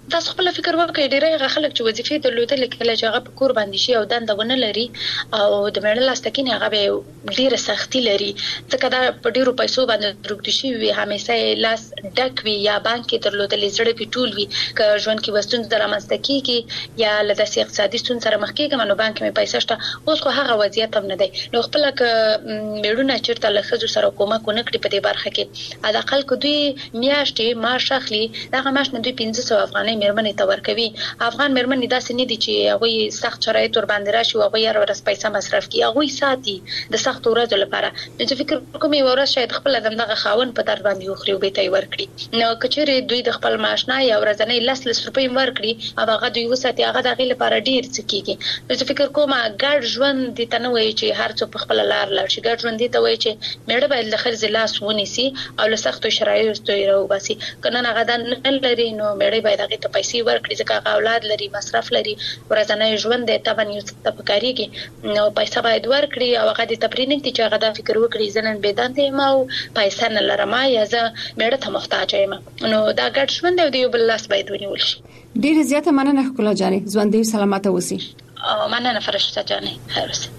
تاسو خپل فکر وکړئ ډیره خلک چې وظیفې درلودل کله چې هغه په کور باندې شي او دنده ونه لري او د میړه لاسته کې هغه به ډیره سختي لري ځکه دا په ډیرو پیسو باندې روږدي شي وي همیشه لاس ډک وي یا بانک کې درلودل زړه پیټول وي که ژوند کې وستون درامسته کیږي یا له داسې اقتصادي ستون سره مخ کېږي نو بانک مې پیسې شته اوس خو هغه وضعیت هم نه دی نو خپل ک میړونه چیرته له خزو سره کومه کو نکړي په دې برخه کې ادا خلک دوی میاشتې معاش اخلي دا معاش نه دوی پنځه سوه افغانۍ میرمنې ته ورکوي افغان میرمنې داسې نه دي چې هغوی سخت شرایط ور باندې راشي او هغوی هر ورځ پیسې مصرف کوي هغوی ساتي د سخت ورځو لپاره نو چې فکر کوم یو ورځ شاید خپل دغه خاون په در باندې وخري او به ته ورکړي نو کچېرې دوی د خپل معاش نه یا ورځنی لس لس روپۍ ورکړي او هغه دوی وساتي هغه دغه لپاره ډیر څه کیږي نو چې فکر کوم ګډ ژوند دي ته نه وایي چې هر څوک په خپل لار لاړ شي ګډ ژوند دي ته وایي چې میړه باید له خرڅ لاس ونیسي او له سختو شرایطو یې راوباسي کنه هغه د نه لري نو میړه باید هغه ته پیسې ورکړي ځکه هغه اولاد لري مصرف لري ورځنی ژوند دی ته باندې څه پکاريږي نو پیسې باید ورکړي او هغه د تپرینګ چې هغه دا فکر وکړي زنن بيدانته ما او پیسې نه لرم یا زه میړه ته محتاج یم نو دا ګډ ژوند دی یو بل لاس باید ونیول شي ډیر زیاته مننه ښکلا جانې ژوند دې سلامته اوسئ او مننه فرشته جانې خیر اوسئ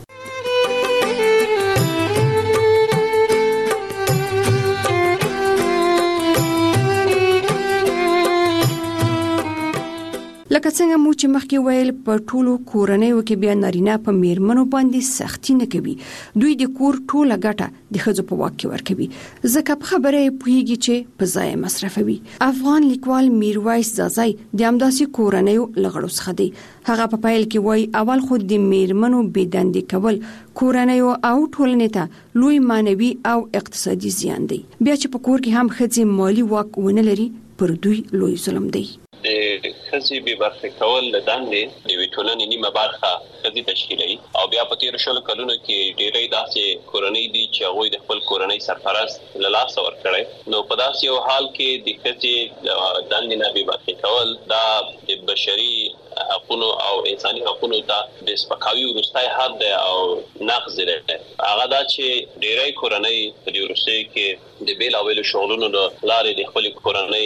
لکه څنګه مو چې مخکې ویل په ټولو کورنیو کې بیا نارینه په میرمنو باندې سختی نه کوي دوی د کور ټوله ګټه د ښځو په واک کې ورکوي ځکه په خبره یې پوهیږي چې په ځای مصرفوي افغان لیکوال میرویس زازای د همداسې کورنیو له غړو څخه دی هغه په پیل کې وایي اول خو د میرمنو بېدندې کول کورنیو او ټولنې ته لوی معنوي او اقتصادي زیان دی بیا چې په کور کې هم ښځې مالي واک ونه لري پر دوی لوی ظلم دی د خزي به برخه کول د دندې د ویټولنې نیمه برخه خزي تشکیلوي او بیا په تیر شلو کلونو کې ډېرې داسې کورنۍ دي چې هغه د خپل کورنۍ سرپرست له لاس ور کړي نو په داسې یو حال کې د خزي دندې نه به برخه کول دا د بشري حقوقو او انساني حقوقو ته د سپکاوي ورستای حد او نقض لري هغه دا چې ډېرې کورنۍ په دې ورسته کې د بیل اویل شغلونو لارې د خپل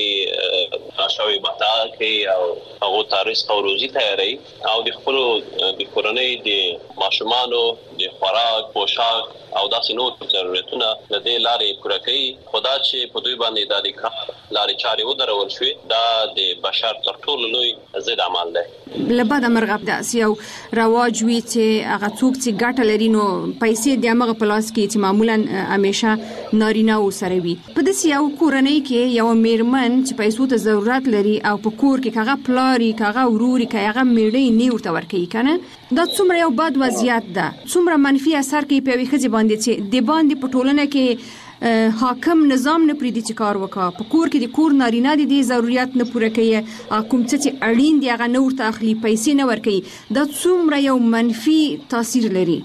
کورنۍ راشوي بتا کې او هغه تاریخ او روزي تیاری او د خپل د کورنۍ د ماشومانو د خوراک پوشاک او داسې نور ضرورتونه د دې لارې پوره کوي خدا چې په دوی باندې د کار لارې چارې ودرول شوې دا د بشر تر ټولو لوی ضد عمل دی لبد مرغب داس یو رواج وی چې هغه څوک چې ګټه لري نو پیسې د هغه پلاس کې چې معمولا همیشه نارینه وسره وي په دې یو کورنۍ کې یو میرمن چې پیسو ته ضرورت لري او په کور کې هغه پلاری هغه وروري هغه میړې نه ورته ورکوي کنه دا څومره یو بد وضعیت ده څومره منفي اثر کوي په ویخه باندې چې د باندې په ټولنه کې حاکم نظام نه پریدي چې کار وکړي په کور کې د کور نارینه دي ضرورت نه پوره کوي کوم څه چې اړین دي هغه نور ته اخلي پیسې نه ورکوي دا څومره یو منفي تاثیر لري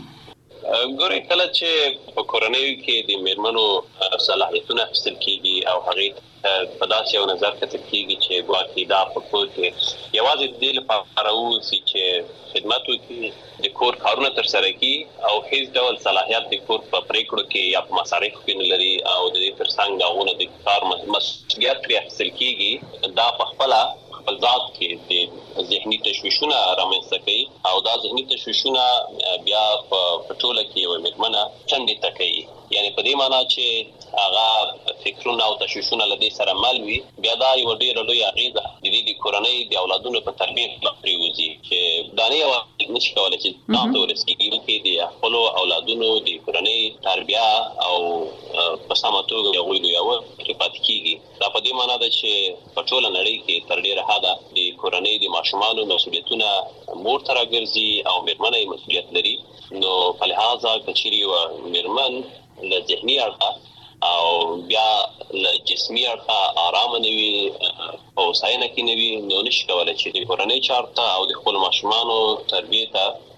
ګورې کله چې په کورنۍ کې د میرمنو صلاحیتونه اخیستل کیږي او هغه په داسې یو نظر کتل کیږي چې ګواکې دا په کور کې یوازې د دې لپاره اوسي چې خدمت وکړي د کور کارونه تر سره کړي او هیڅ ډول صلاحیت د کور په پریکړو کې یا په مصارفو کې نه لري او د دې ترڅنګ هغه د کار مسؤلیت پرې اخیستل کیږي دا په خپل خپل ذات کې د ذهني تشویشونه رامنځته کوي او دا ذهني تشویشونه بیا په ټوله کې یو میرمنه څنګه تکي یعنی په دې معنی چې هغه فکرونه او تشویشونه لدی سره مل وي بیا دا یو ډیر لوی اغیزه د دې کورنۍ د اولادونو په تربیت کې وزي چې دا نه یو نشي کولای چې تاسو ورسېږئ کې د خپل اولادونو د کورنۍ تربیه او په سمه توګه یو لوی او پات کیږي دا په دې معنی ده چې په ټوله نړۍ کې تر ډیره حده د کورنۍ د ماشومانو مسؤلیتونه مور تر راګرځي او میرمنې مسؤلیت لري نو په لحاظه کچري و میرمن له ذهني اړخه او بیا له جسمي اړخه آرام نه وي او ساينه کې نه وي نو نشي کولای چې د کورنۍ چارته او د خپل ماشومانو تربیته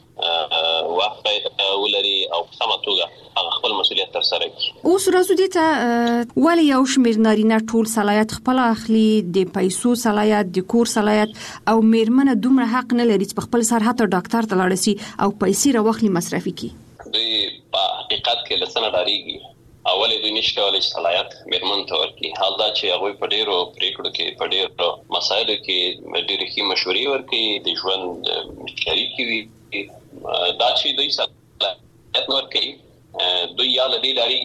وخت ولري او سمه توګه هغه خپل مسؤلیت تر سره کړي اوس راځو دې ته ولې یو شمېر نارینه ټول صلاحیت خپل اخلي د پیسو صلاحیت د کور صلاحیت او میرمنه دومره حق نه لري چې په خپل سر حتی ډاکټر ته لاړ شي او پیسې راوخلي مصرفي کړي دوی په حقیقت کې لسنه ډاریږي اول دوی نشي کولای صلاحیت میرمن ته ورکړي. حال دا چې هغه په ډیرو پریکړو کې په ډیرو مسایلو کې ډېرې ښې مشورې ورکړي، د ژوند شریکې وي. دا چې دوی صلاحیت نه ورکوي، دوی یا له دې لارې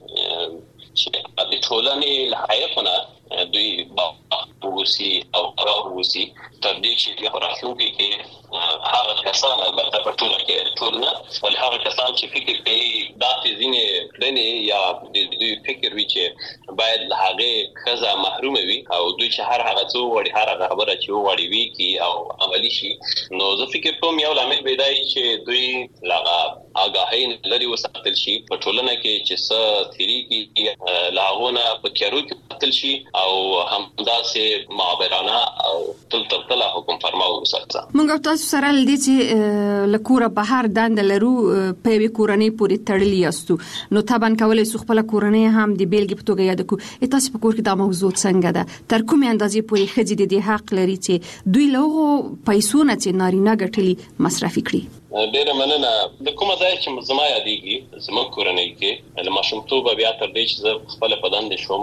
کې چې د ټولنې له حیاتونه دوی باوسي او راووسي تر دې چې په راتلونکي کې هغه کسان البته په ټوله کې ټول نه، ولې هغه کسان چې فکر کوي دا ځینې کړنې یا د دوی فکر وي چې باید له هغې ښځه محرومه وي او دوی چې هر هغه څه وغواړي، هر هغه خبره چې وغواړي وي کړي او عملي شي، نو زه فکر کوم یو لامل به دا وي چې دوی له هغه آګاهۍ نه لرې وساتل شي په ټولنه کې چې څه تېرېږي له هغو نه په تیارو کې وساتل شي او همداسې معبرانه او تل تر تله حکم فرما وساتل. موږ تاسو سره لدې چې لکوره بهر دند لرو په یوې کورنۍ پورې تړلي یاستو، نو طبعا کولای شو خپل کورنۍ هم د بیلګې په توګه یاد کړو. تاسو په کور کې دا موضوع څنګه ده؟ تر کومې اندازې پورې ښځې د دې حق لري چې دوی له هغو پیسو نه چې نارینه ګټلي مصرفي کړي؟ ډیره مننه. د کومه ځای چې زما یادېږي زموږ کورنۍ کې له ماشومتوبه بیا تر دې چې زه خپله په دندې شوم،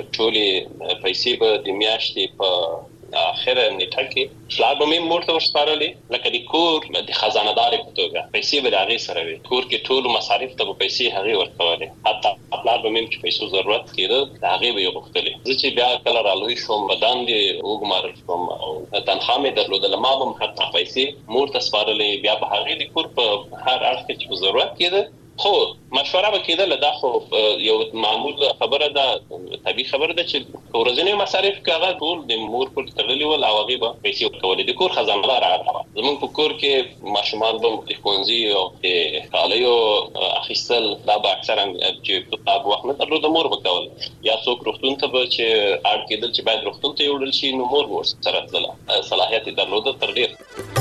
ټولې پیسې به د میاشتې په اخره نیټه کې پلار به مې مور ته ورسپارلې، لکه د کور د خزانه‌دارې په توګه پیسې به د هغې سره وي. کور کې ټولو مصارف ته به پیسې هغې ورکولې، حتی پلار به مې چې پیسو ضرورت کېده د هغې به یې غوښتلې. زه چې بیا کله رالوی شوم په دندې وګمارل شوم او تنخوا مې درلودله، ما به هم حتی پیسې مور ته سپارلې، بیا به هغې د کور په هر اړخ کې چې په ضرورت کېده خو مشوره به کېدله. دا خو یو معمول خبره ده، طبیعي خبره ده چې ورځنی مصارف کې هغه ټول د مور پر تړلي ول او هغې به پیسې ورکولې. د کور خزانه‌دار هغه زموږ په کور کې ماشومان به د ښوونځي او د کالیو اخیستل دا به اکثرا چې په وخت نه درلوده مور به کول، یا څوک روغتون ته به چې اړ کېدل چې باید روغتون ته یوړل شي نو مور به ورسره تلله، صلاحیت یې درلوده تر ډېر.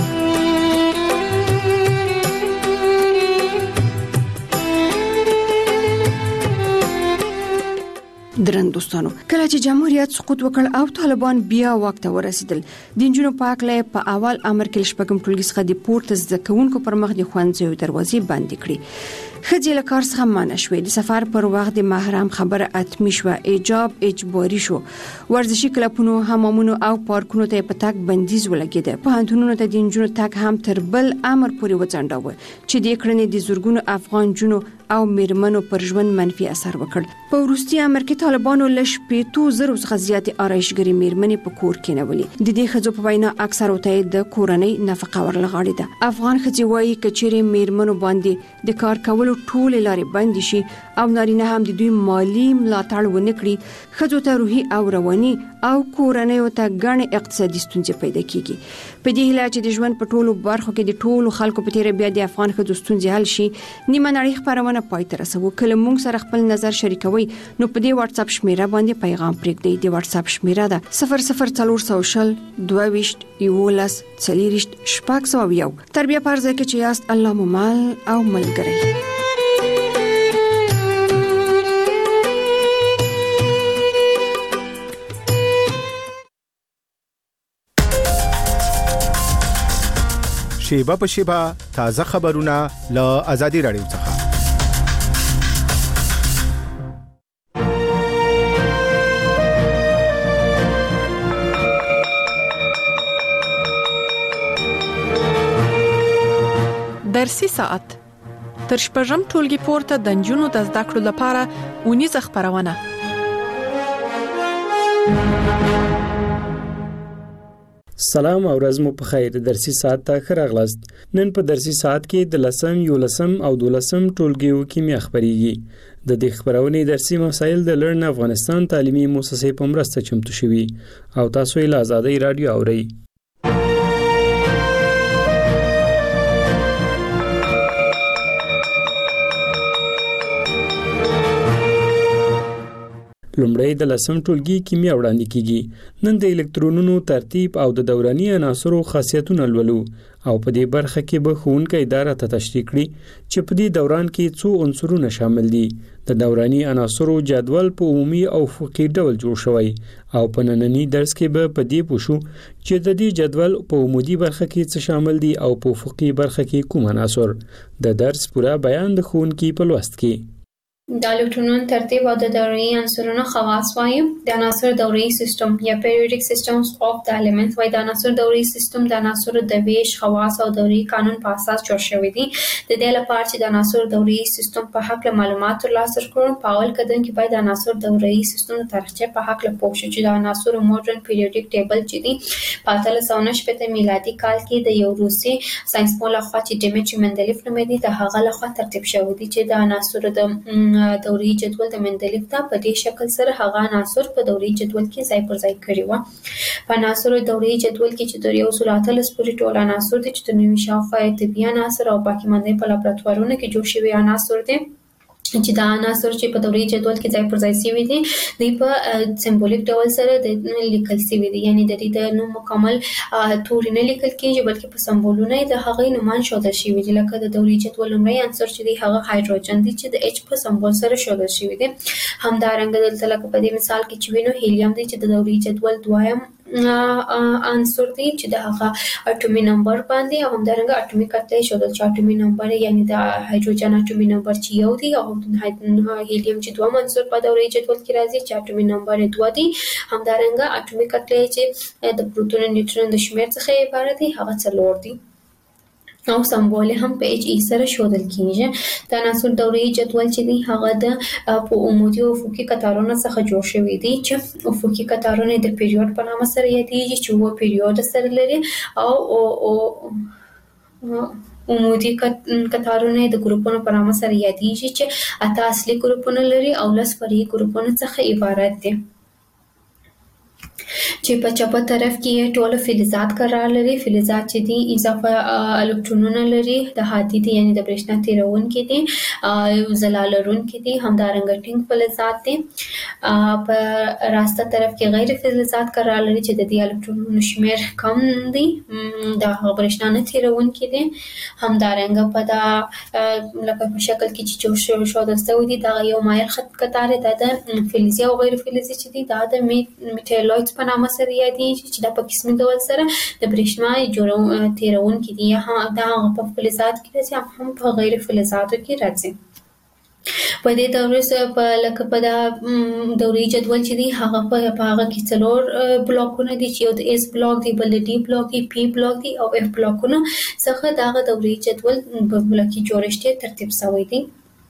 درن دوستانو، کله چې جمهوریت سقوط وکړ او طالبان بیا واک ته ورسېدل، د نجونو په هکله په اول امر کې شپږم ټولګي څخه د پورته زده کوونکو پر مخ د ښوونځیو دروازې بندې کړې. ښځې له کار څخه منع شوې، د سفر پر وخت د محرم خبره اتمی شوه، حجاب اجباري شو، ورزشي کلبونو، حمامونو او پارکونو ته په تګ بندیز ولګېده. پوهنتونونو ته د نجونو تګ هم تر بل امر پورې وځنډاوه چې د کړنې د زرګونو افغان جنو او میرمنو پر ژوند منفي اثر وکړ. په وروستي امر کې طالبانو له شپېتو زرو څخه زیاتې آرایشګرې میرمنې په کور کې نولې. د دې ښځو په وینا اکثرو ته د کورنۍ نفقه ورلغاړې ده. افغان ښځې وایي که چیرې میرمنو باندې د کار کولو ټولې لارې بندې شي او نارینه هم د دوی مالی ملاتړ ونه کړي، ښځو ته روحي او رواني او کورنیو ته ګڼې اقتصادي ستونزې پیدا کیږي. په دې هیله چې د ژوند په ټولو برخو کې د ټولو خلکو په تیره بیا د افغان ښځو ستونزې حل شي، نیمه نړۍ خپرونه پای ته رسوو. کله موږ سره خپل نظر شریکوي نو په دې واتس اپ شمیره باندې پیغام پرېږدئ. د واتس اپ شمیره ده صفر صفر څلور سوه شل دوه ویشت یولس څلېرویشت شپږ سوه یو. تر بیا په هر ځای کې چې یاست، الله مو مل او ملګری. شیبه په شیبه تازه خبرونه له آزادي رادیو څخه. درسي ساعت تر شپږم ټولګي پورته د نجونو د زده کړو لپاره اونیزه خبرونه. سلام او ورځ مو په خیر. درسي ساعت ته ښه راغلاست. نن په درسي ساعت کې د لسم، یولسم او دولسم ټولګیو کیمیا خبريږي. د دې خبرونې درسي مسایل د لرن افغانستان تعلیمي مؤسسې په مرسته چمتو شوي او تاسو یې له آزادۍ رادیو اورئ. لومړی د لسم ټولګي کیمیا وړاندې کیږي. نن د الکترونونو ترتیب او د دوراني عناصرو خاصیتونه لولو او په دې برخه کې به ښوونکی اداره ته تشریح کړي چې په دې دوران کې څو عنصرونه شامل دي. د دوراني عناصرو جدول په عمومي او افقي ډول جوړ شوی او په نننی درس کې به په دې پوښو چې د دې جدول په عمودي برخه کې څه شامل دي او په افقي برخه کې کوم عناصر. د درس پورا بیان د ښوونکي په لوست کې. د الکترونونو ترتیب او د دوري عنصرونو خواص وایو. د عناصر دوري سیستم یا پیریوډیک سیستمز اف د الیمنټس وای. د عناصر دوري سیستم د عناصر د ویش خواص او دوري قانون په اساس جوړ شوی دی. د دې لپاره چې د عناصر دوري سیستم په حق له معلومات ترلاسه کړو، په اول قدم کې باید د عناصر دوري سیستم د تاریخچه په حق له پوه شو چې د عناصر ماډرن پیریوډیک ټیبل چې دی په اتلس سوه نهه شپېته میلادي کال کې د یو روسي ساينسپوه لخوا چې ډیمیټري مندلیف نومېده د هغه لخوا ترتیب شوی دی چې د عناصر د دوري جدول د مندلیف ته په دې شکل سره هغه عناصر په دوري جدول کې ځای پر ځای کړي و. په عناصر دوري جدول کې چې د یو سل اتلس پورې ټول عناصر دي چې د نوي شاوخوا طبي عناصر او باقي مانده په لابراتوارونو کې جوړ شوي عناصر دي چې دا عناصر چې په دوري جدول کې ځای پر ځای شوي دي دوی په سمبولیک ډول سره د لیکل شوي دي، یعنی د دې د نوم مکمل توري نه لیکل کېږي بلکې په سمبولونه د هغې نومان ښودل شوي دي. لکه د دوري جدول لومړی عنصر چې دی هغه هایدروجن دی چې د اچ په سمبول سره ښودل شوي دي. همدارنګه دلته لکه په دې مثال کې چې وینو هیلیم دی چې د دوري جدول دویم عنصر دی چې د هغه اټومي نمبر باندې او همدارنګه اټومي کتله ښودل چې اټومي نمبر یعنی د هایدروجن اټومي نمبر چې یو دی او هیلیم چې دوه عنصر په دوري جدول کې راځي چې اټومي نمبر یې دوه دی. همدارنګه اټومي کتله چې د پروتون او نیوټرون د شمیر څخه عبارت دی هغه څلور دی او سمبول هم په اچ ای سره ښودل کیږي. د عناصر دوري جدول چې دی هغه د په عمودي او افقي قطارونو څخه جوړ شوی دی چې افقي قطارونه د پیریود په نامه سره یادېږي چې وو پیریود سره لري او او عمودي قطارونه د ګروپونو په نامه سره یادېږي چې اته اصلي ګروپونه لري او لس فرعي ګروپونه څخه عبارت دي چې په چپه طرف کې ټول فلزات قرار لري. فلزات چې دي اضافه الکترونونه لري، د هادي دي یعنی د برېښنا تیرونکي دي، ځلا لرونکي دي، همدارنګه ټینګ فلزات دي. په راسته طرف کې غیر فلزات قرار لري چې د دې الکترونونو شمیر کم دي، د برېښنا نه تیرونکي دي. همدارنګه په دا لکه په شکل کې چې جوړ شوی شوی دي دا یو مایل خط قطار دی د فلزي او غیر فلزي چې دي دا د میټالویډز په نامه سره یادېږي چې دا په قسمي ډول سره د برېښنا جوړون تیرونکي دي. دا هغه په فلزات کې راځي هم په غیر فلزاتو کې راځي. په دې دورې سره په لکه په دا دوري جدول چې دی هغه په هغه کې څلور بلاکونه دي چې یو د اس بلاک دی، بل د ډي بلاک دی، پی بلاک دی او اف بلاکونه څخه دغه دوري جدول په بلاکي جوړښت ترتیب شوی دی.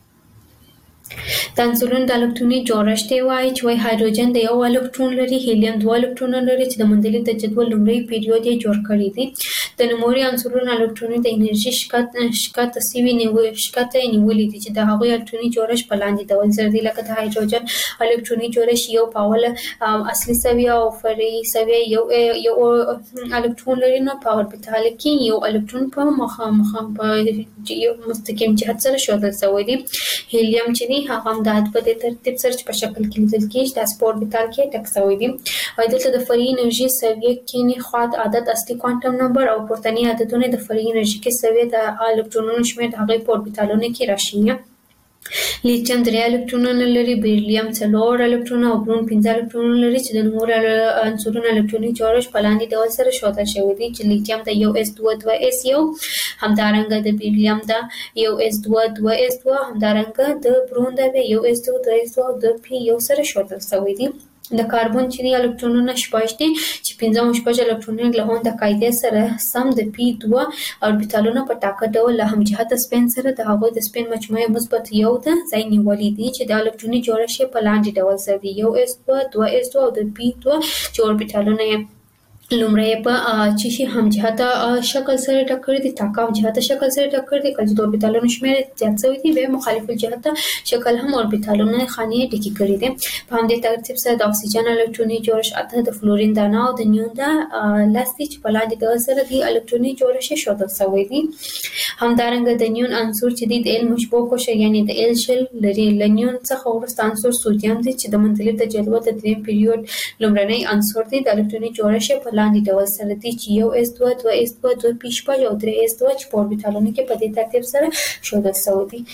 د عنصرونو د الکتروني جوړښت وایي چې وایي هایدروجن د یو الکترون لري، هیلیم دوه الکترونه لري چې د مندلیف د جدول لومړی پیریود یې جوړ کړی دی. د نوموړي عنصرونو الکتروني د انرژي شکته سوي شکته یې نیولي دي چې د هغوی الکتروني جوړښت په لاندې ډول سره دی. لکه د هایدروجن الکتروني جوړښت یو په اوله اصلي سویه او فرعي سویه یو یو الکترون لري، نو په اوربیتال کې یو الکترون په مخامخ په یو مستقیم جهت سره ښودل شوی دی. هیلیم چې دی هغه هم د په دې ترتیب سره چې په شکل کې لیدل کېږي دا په اوربیتال کې ټک شوی دی. او دلته د فرعي انرژي سویه کې نه خواط عدد اصلي کوانټم نمبر او پورتني عددونه د فرعي انرژي کې سویه د الکترونونو شمیر د هغې په اوربیتالونو کې راشي. لیتیم درې الکترونونه لري، بیریلیم څلور الکترونه او برون پنځه الکترونونه لري چې د نوموړو عنصرونو الکتروني جوړښت په لاندې ډول سره ښودل شوی دی چې لیتیم د یو اس دوه دوه اس یو، همدارنګه د بیریلیم د یو اس دوه دوه اس دوه، همدارنګه د برون د یو اس دوه دوه اس دوه او د پی یو سره ښودل شوی دی. د کاربن چې دی الکترونونه شپږ دي چې پنځه او شپږ الکترونونه له هم د قاعدې سره سم د پی دوه اوربیتالونه په ټاکه ډول له همجهته سپین سره د هغوی د سپین مجموعې مثبت یو ته ځای نیولی دی چې د الکتروني جوړښت یې په لاندې ډول سره دی. یو اس دوه دوه اس دوه او د پی دوه چې اوربیتالونه یې لومړی په چې شي همجهته شکل سره ټکر دي، ټاکه همجهته شکل سره ټکر دي. کله چې د اوربیتالونو شمیر زیات شوی دی بیا مخالف الجهته شکل هم اوربیتالونه خانې ډکې کړي دي. په همدې ترتیب سره د اکسیجن الکتروني جوړښت اته، د فلورین دانه او د نیون د لس دي چې په لاندې ډول سره د الکتروني جوړښت ښودل شوی دی. همدارنګه د نیون عنصر چې دی د ال مشبوع کوشه یعنی د ال شل لري. له نیون څخه وروسته عنصر سودیم دی چې د مندلیف د جدول د دریم پیریود لومړنی عنصر دی. د الکتروني جوړښت په لاندې ډول سره دی چې یو اس دوه دوه اس دوه دوه پی شپږ او درې اس دوه چې په اوربیتالونو کې په دې ترتیب سره ښودل شوی دی.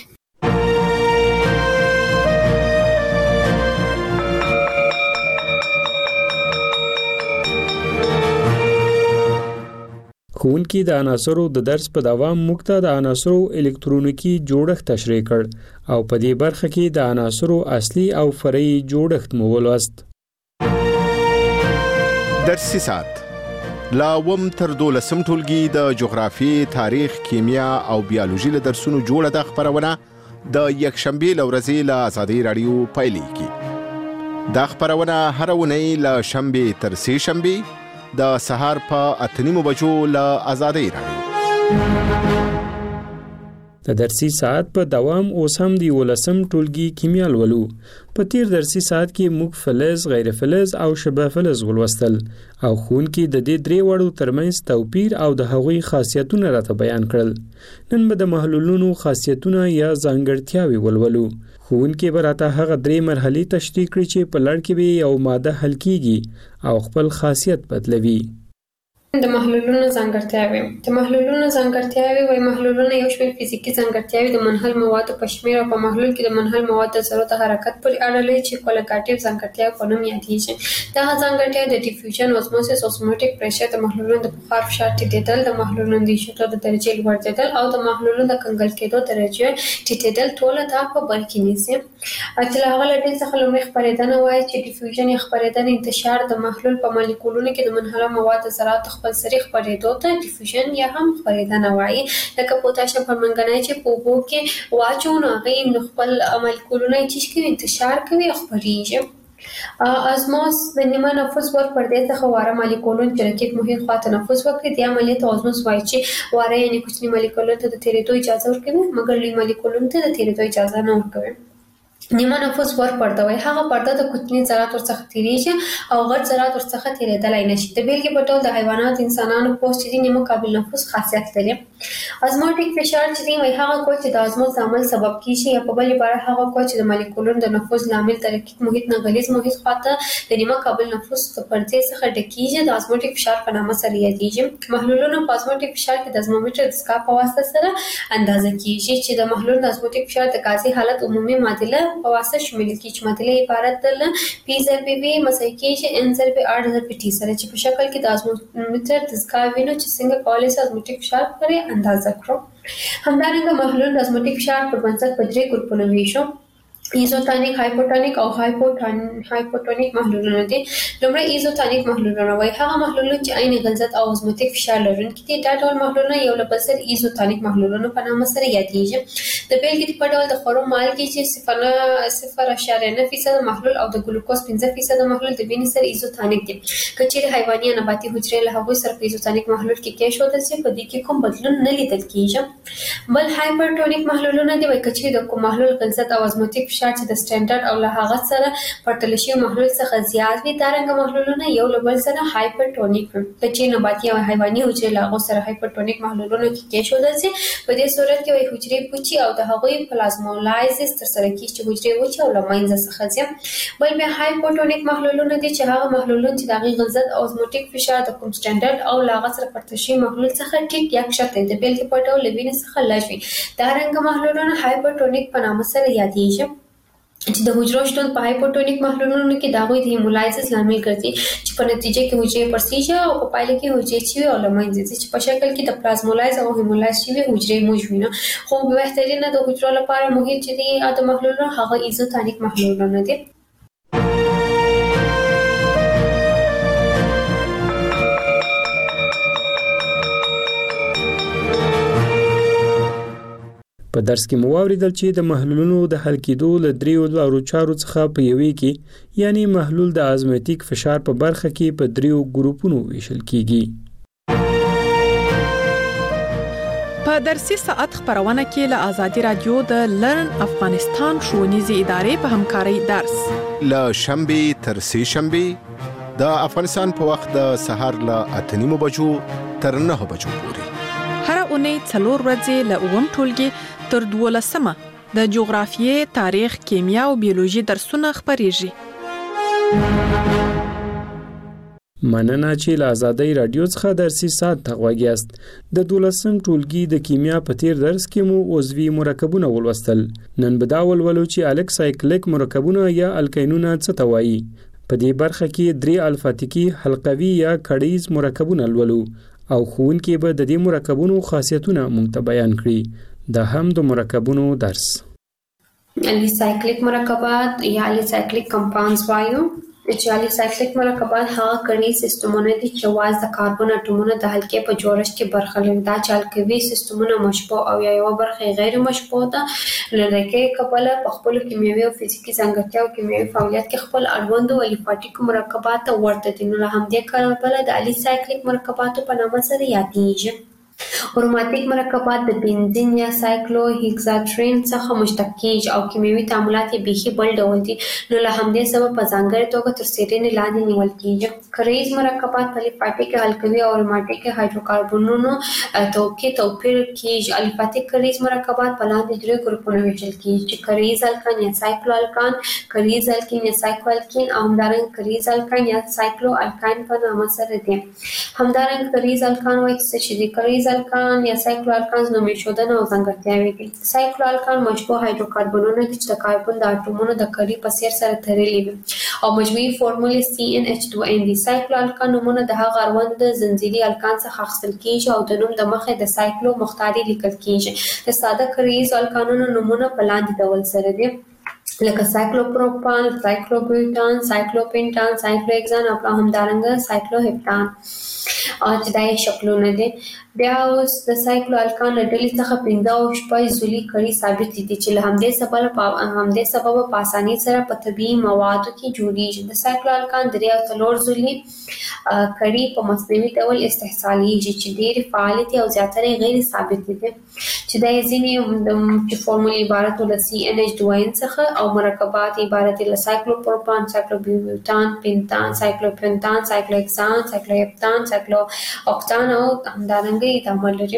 ښوونکي د عناصرو د درس په دوام موږ ته د عناصرو الکترونیکی جوړښت تشریح کړ او په دې برخه کې د عناصرو اصلي او فرعي جوړښت مو ولوست. درسي ساعت لا وم تر دولسم ټولګي د جغرافیې، تاریخ، کیمیا او بیولوژي له درسونو جوړه د خبرونه د یکشنبه لورځي له آزادۍ رادیو پیلېږي. دا خبرونه هر ونی له شنبه تر سه شنبه د سهار په اتنیمو بجو له آزادۍ رادیو. د درسي ساعت په دوام اوس هم د ولسم ټولګي کیمیا لولو. په تیر درسي ساعت کې موږ فلز، غیر فلز او شبه فلز ولوستل او ښوونکي د دې درې وړو ترمنځ توپیر او د هغوی خاصیتونه راته بیان کړل. نن به د محلولونو خاصیتونه یا ځانګړتیاوې ولولو. ښوونکي به راته هغه درې مرحلې تشریح کړي چې په لړ کې به یو ماده حل کیږي او خپل خاصیت بدلوي. د محلولونو ځانګړتیاوې د محلولونو ځانګړتیاوې وایي محلولونه یو شمېر فزیکي ځانګړتیاوې د منحل موادو په شمېر او په محلول کې د منحل موادو د ذرو د حرکت پورې اړه لري چې کوالټیټیو ځانګړتیاوې په نوم یادېږي. دغه ځانګړتیاوې د ډیفیوژن، اوزموسیس، اوسموټیک پریشر، د محلولونو د بخار فشار ټیټېدل، د محلولونو د ایشېدو د درجې لوړېدل او د محلولونو د کنګل کېدو درجه ټیټېدل ټول دا په بر کې نیسي. چې له هغه له ډلې څخه لومړی خپرېدنه وایي چې ډیفیوژن یا خپرېدنه انتشار د محلول په مالیکولونو کې د منحله موادو ذراتو خپل سري خپرېدو ته ډیفیوژن یا هم خپرېدنه وایي. لکه پوتاشیم پرمنګنایټ چې په اوبو کې واچو نو هغې نو خپل مالیکولونه یې چیش کوي، انتشار کوي او خپرېږي. ازموس د نیمه نفوس ور پردې څخه واره مالیکولون چې رقیق محیط خوا تنفس وکړي دې عملیې ته ازموس وایي چې واره یعنې کوچني مالیکولونو ته د تېرېدو اجازه ورکوي مګر لوی مالیکولونو ته د تېرېدو اجازه نه ورکوي. نیمه نفوس ور پرده وایي هغه پرده د کوچني ذرات ورڅخه تېرېږي او غټ ذرات ورڅخه تېرېدلی نشي. د بېلګې په ډول د حیواناتو، انسانانو پوست چې دی نیمه قابل نفوس خاصیت لري. ازموټیک فشار چې دی وایي هغه قوه چې د ازموس د عمل سبب کېږي یا په بل عبارت هغه قوه چې د مالیکولونو د نفوذ لامل د رقیق محیط نه غلیظ محیط خواته د نیمه قابل نفوس د پردې څخه ډکېږي د ازموټیک فشار په نامه سره یادېږي. محلولونه په ازموټیک فشار کې د ازمومیټر د سکاپ په واسطه سره اندازه کېږي چې د محلول د ازموټیک فشار د غازي حالت عمومي معادله په واسطه شامل کی چې معادله عبارت ده پی ضرب وی مساوي کېږي ان ضرب آر ضرب ټي سره چې په شکل کې د ازمومیټر د سکاپ وینو چې څنګه کولای شي ازموټیک فشار پرې اندازه کړو. همدارنګه محلول د ازموټیک فشار پر بنسټ په درې ګروپونو ویشو: ایزوتونیک، هایپوټونیک او هایپوټونیک محلولونه دي. لومړی ایزوتونیک محلولونه وایي هغه محلولونه چې عین غلظت او ازموټیک فشار لرونکي دي. دا ډول محلولونه یو له بل سره ایزوتونیک محلولونه په نامه سره یادېږي. د بېلګې په ډول د خورو مالګې چې صفر اعشاریه نه فیصد محلول او د ګلوکوز پنځه فیصد محلول د وینې سره ایزوتونیک دي. که چیرې حیواني یا نباتي حجرې له هغوی سره په ایزوتونیک محلول کې کېښودل شي په دې کې کوم بدلون نه لیدل کېږي. بل هایپرټونیک محلولونه دي وایي که چیرې د کوم محلول غلظت او ازموټیک فشار چې د سټانډرډ او له هغه سره پرتله شوي محلول څخه زیات وي دارنګه محلولونه یو له بل سره هایپرټونیک وي. که چیرې نباتي او حیواني حجرې له هغو سره هایپرټونیک محلولونو کې کېښودل شي په دې صورت کې وایي حجرې پوچي او د هغوی پلازمولایزس ترسره کېږي چې حجرې وچې او له منځه څخه ځي. بل بیا هایپوټونیک محلولونه دي چې هغه محلولونه چې د هغې غلظت او ازموټیک فشار د کوم سټانډرډ او له هغه سره پرتله شوي محلول څخه ټیټ یا کښته د بېلګې په ډول له وینې څخه لږ وي. دارنګه محلولونه هایپرټونیک په نامه سره یادېږي چې د حجرو شتون په هایپوټونیک محلولونو کې د هغوی د هیمولایزس لامل ګرځي چې په نتیجه کې حجرې پړسېږي او په پایله کې حجرې چوي او له منځه ځي چې په شکل کې د پلازمولایز او هیمولایز شوي حجرې موږ وینو. خو بهترینه د حجرو لپاره محیط چې دی د محلولونو هغه ایزوتونیک محلولونه دي. په درس کې مو واوریدل چې د محلولونو د حل کېدو له دریو لارو چارو څخه په یوې کې یعنی محلول د ازموټیک فشار په برخه کې په دریو ګروپونو ویشل کیږي. په درسي ساعت خبرونه کې له آزادي رادیو د لرن افغانستان ښوونیزې ادارې په همکارۍ درس له شنبه تر سه شنبه د افغانستان په وخت د سهار له اتنیمو بجو تر نه بجو پورې هر اونۍ څلور ورځې له اووم ټولګي تر دولسمه د جغرافیې، تاریخ، کیمیا او بیولوژي درسونه خبرېږي. مننه چې له آزادۍ رادیو څخه درسي ساعت ته غوږ یاست. د دولسم ټولګي د کیمیا په تیر درس کې مو عضوي مرکبونه ولوستل. نن به دا ولولو چې الکسایکلیک مرکبونه یا الکینونه څه ته وایي. په دې برخه کې درې الفاتیکي حلقوي یا کړیز مرکبونه لولو او ښوونکي به د دې مرکبونو خاصیتونه موږ ته بیان کړي. دا هم د مرکبونو درس. الیسایکلیک مرکبات یا الیسایکلیک کمپاونډز وایو چې الیسایکلیک مرکبات هغه کړي سیستمونه دي چې واز د کاربن اټومونو د حلقې په جوړښت کې برخه لري. دا چې القوي سیستمونه مشبوع او یا یو برخه غیر مشبوع ده لکه کبله په خپل کیمیاوي او فزیکي ځانګړتیا او کیمیاوي فعالیت کې خپل اړوند او الیفاټیک مرکبات ورته دي. نو همدې کبله د الیسایکلیک مرکباتو په نامه سره یادېږي. اروماتیک مرکبات د بنزین یا سایکلو هیکزاترین څخه مشتق کیږي او کیمیاوي تعاملات یې بیخي بل ډول دي. نو له همدې سبب په ځانګړې توګه تر څېړنې لاندې نیول کیږي. کریز مرکبات په الیفاټیک القوي او اروماتیک هایدروکاربنونو توکي توپیر کیږي. الیفاټیک کریز مرکبات په لاندې درې ګروپونو ویشل کیږي چې کریز الکان یا سایکلو الکان، کریز الکین یا سایکلو الکین او همدارنګه کریز الکان یا سایکلو الکان په نامه سره دي. همدارنګه کریز الکان وایي چې د کریز الکان یا سایکلو الکانز نومې شودنه او ځانګړتیاوې دي. سایکلو الکان مشبوع هایدروکاربنونه دي چې د کاربن د اټومونو د کړي په څیر سره تړلي وي او مجموعي فورمول سی ان ایچ دوه ان دي. سایکلو الکان نومونه د هغه اړوند د زنجیري الکان څخه اخیستل کیږي او د نوم د مخې د سایکلو مختاري لیکل کیږي. د ساده کریز الکانونو نومونه په لاندې ډول سره دي لکه سایکلوپروپان، سایکلوبیوټان، سایکلوپینټان، سایکلوهکسان او همدارنګه سایکلوهپتان چې دا یې شکلونه دي. بیا اوس د سایکلو الکان له ډلې څخه پنځه او شپږ زولي کړي ثابت دي چې له همدې سبب په همدې سبب په اسانۍ سره په طبیعي موادو کې جوړیږي. د سایکلو الکان درې او څلور زولي کړي په مصنوعي ډول استحصالیږي چې ډېرې فعالې دي او زیاتره غیر ثابت دي چې دا یې ځینې چې فورمول عبارت له سی ان ایچ دوه ان څخه او مرکبات عبارت له سایکلوپروپان، سایکلوبیوټان، پینتان، سایکلوپینتان، سایکلوهکسان، سایکلوهپتان، سایکلو اوکتان او همدارنګه تعامل لري.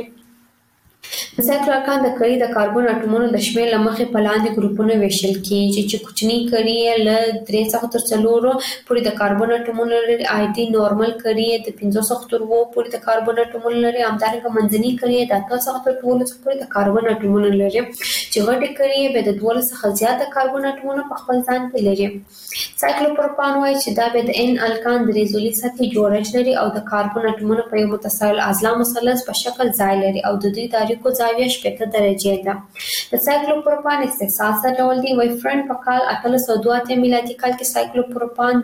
د سایکلو الکان د کړي د کاربن اټومونو د شمېر له مخې په لاندې ګروپونو ویشل کیږي چې کوچني کړي یې له درې څخه تر څلورو پورې د کاربن اټومونو لري. عادي نورمل کړي یې د پنځو څخه تر اووه پورې د کاربن اټومونو لري. همدارنګه منځني کړي یې د اته څخه تر دولسو پورې د کاربن اټومونو لري چې غټې کړي یې به د دولس څخه زیاته کاربن اټومونه په خپل ځان کې لري. سایکلوپروپان وایي چې دا به د ان الکان درې زولي سطحي جوړښت لري او د کاربن اټومونو په یو متصل اضلاع مثلث په شکل ځای لري او د دوی تاریکو زاویه شپږ درجې ده. د سایکلوپروپان استحصال څه ډول دی؟ وایي فرند په کال اتلس سوه دوه اتیا میلادي کال کې سایکلوپروپان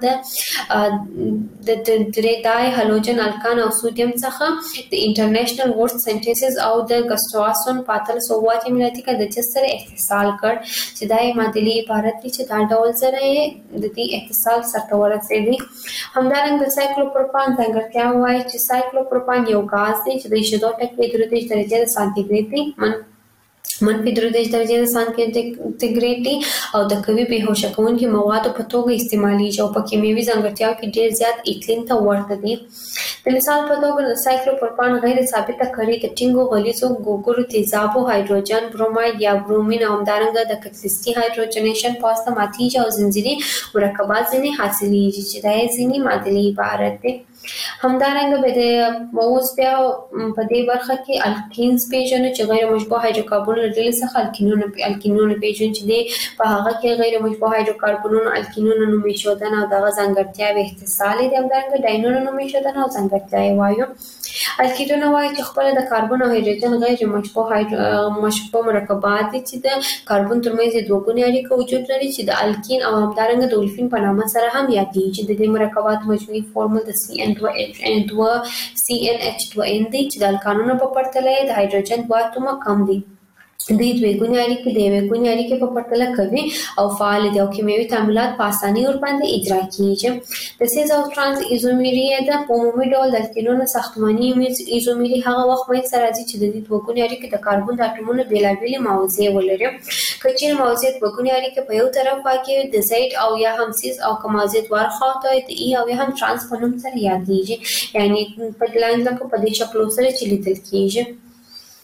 د د درې دای هالوجن الکان او سودیم څخه د انټرنیشنل ورډ سنټیسز او د ګسټواسون په اتلس سوه اووه اتیا میلادي کال د چس سره اتصال کړ چې دا یې معادلې عبارت دي چې دا ډول سره یې د دې اتصال سرته ورسېږي. همدارنګه د سایکلوپروپان ځانګړتیا وایي چې سایکلوپروپان یو غاز دی چې د ایشېدو ټکي درې دېرش درجې د سانتیګریډ دی منفي درې دېرش درجې د سانتیګریډ دي او د قوي بېهوشه کوونکي موادو په توګه استعمالیږي او په کیمیاوي ځانګړتیاو کې ډېر زیات ایتلین ته ورته دي. د مثال په توګه د سایکلوپروپان غیر ثابته کړي د ټینګو غلیظو ګوګړو تیزابو هایدروجن بروماید یا برومین او همدارنګه د کتلیستي هایدروجنیشن په واسطه ماتیږي او زنجیري مرکبات ځینې حاصلیږي چې دا یې ځینې معادلې عبارت دي. همدارنګه به د اوس بیا په دې برخه کې الکینز پیژنو چې غیر مشبوع هایدروکاربن له ډلې څخه الکینونه الکینونه پیژنو چې دی په هغه کې غیر مشبوع هایدروکاربنونو الکینونه نوم ایښودنه او دغه ځانګړتیاوې احتصال دي. همدارنګه ډاینونه نوم ایښودنه او ځانګړتیاوې وایو. الکینونه وایي چې خپل د کاربن او هایدروجن غیر مشبوع مشبوع مرکبات دي چې د کاربن ترمنځ د دوه ګونې اړیکه وجود لري چې د الکین او همدارنګه د اولفین په نامه سره هم یادېږي. د دې مرکبات مجموعي فورمول د سی ان دوه سی ان ایچ دوه ان دی چې د الکانونو په پرتله د هایدروجن دوه اتومه کم دي. دوی دوه ګونې اړیکې د یوې ګونې اړیکې په پرتله کوي او فعال دي او کیمیاوي تعاملات په اسانۍ ورباندې اجرا کیږي. د سیز او ترانس ایزومري د په عمومي ډول د الکینونو ساختماني ایزومري هغه وخت منځته راځي چې د دې دوه ګونې اړیکې د کاربن د اټومونو بېلابېلې موضوع ولري. که چیرې موضوع دوه ګونې اړیکې په یو طرف واقع د زید او یا هم سیز او که موضوع دواړه خواته د ای او یا هم ترانس په نوم سره یادېږي، یعنی په لاندې لکه په دې شکلو سره چې لیدل کیږي.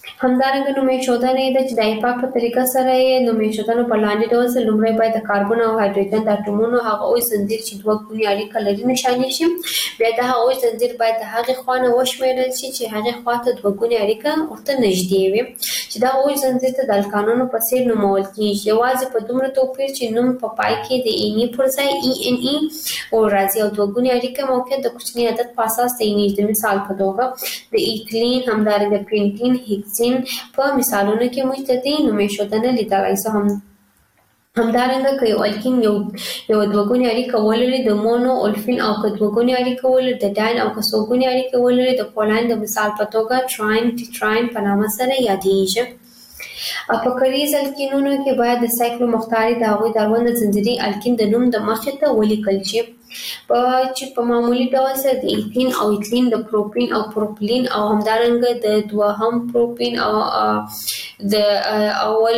همدارنګه نومې شودنه د چې د ایپاک په طریقه سره یې نومې شودنه په لاندې ډول سره لومړی باید د کاربن او هایدروجن د اټومونو هغه اوس زنجیر چې دوه ګونې اړیکه لري نشانه شي. بیا د هغه اوس زنجیر باید د هغه خوانه وشمیرل شي چې هغه خواته دوه ګونې اړیکه ورته نږدې وي چې دا اوس زنجیر ته د الکانونو په څیر نومول کیږي. یوازې په دومره توپیر چې نوم په پای کې د ان ای پر ځای ای ان ای او راځي او دوه ګونې اړیکه موقعیت د کوچني عدد په اساس تعینېږي. د مثال په توګه د ایتلین همدارنګه پینټین هیکسین په مثالونو کې موږ ته د نومې شودنه لیدلای شو. هم همدارنګه که یو الکین یو یو دوه ګونې اړیکه ولري د مونو اولفین او که دوه ګونې اړیکه ولري د ډاین او که څو ګونې اړیکه ولري د پولین د مثال په توګه تراین ټیټراین په نامه سره یادېږي. په کلیز الکینونو کې باید د سایکلو مختاري د هغوی د اړوند زنجیري الکین د نوم د مخې ته ولیکل شي په چې په معمولی ډول سره د ایتین او ایتلین د پروپین او پروپلین او همدارنګه د دوهم پروپین او د اول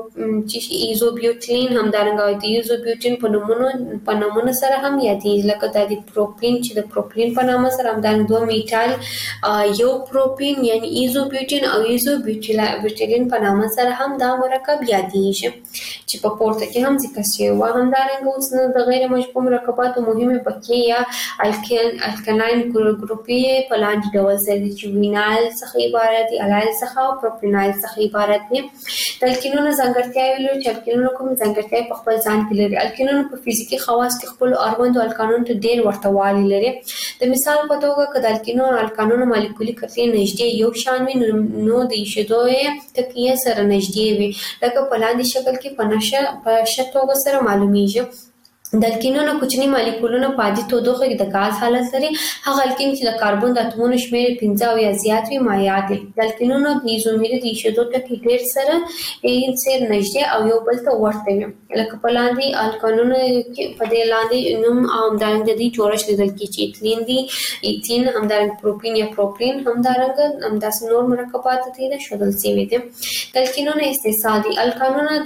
چې ایزوبیوټین همدارنګه د ایزوبیوټین په نومونو په نومونو سره هم یادېږي لکه د پروپین چې د پروپلین په نامه سره همدارنګه دوه میټال یو پروپین یعنی ایزوبیوټین او ایزوبیوټیلین په نامه سره هم دا مرکب یادېږي چې په پورته کې هم ذکر شوی و. همدارنګه اوس نو د غیر مشبوع مرکباتو مهمه بکې یا الکین الکلاین ګروپي په لاندې ډول سره دي چې وینایل څخه عبارت دي، الایل څخه او پروپینایل څخه عبارت دي. د الکینونو ځانګړتیاوې لري چې الکینونو کوم ځانګړتیاوې په خپل ځان کې لري. الکینونو په فزیکي خواص کې خپل اړوندو الکانونو ته ډېر ورته والی لري. د مثال په توګه که د الکینونو الکانونو مالیکولي کتلې نږدې یو شان وي نو د ایشېدو یې ټکیه سره نږدې وي لکه په لاندې شکل کې په نشه په ښه توګه سره معلومیږي. د الکینونو کوچني مالیکولونه په عادي تودوخه کې د غاز حالت لري. هغه الکین چې د کاربن د اتومونو شمېر پنځه او یا زیات وي مایع دي. د الکینونو د ایزومري د ایشېدو ټکي ډېر سره یې سره نږدې او یو بل ته ورته وي لکه په لاندې الکانونو کې په دې لاندې نوم او همدارنګه د دې جوړښت لیدل کېږي چې ایتلین دي، ایتین همدارنګه پروپین یا پروپلین همدارنګه همداسې نور مرکبات دي د ښودل شوي دي. د الکینونو استحصال دي. الکانونه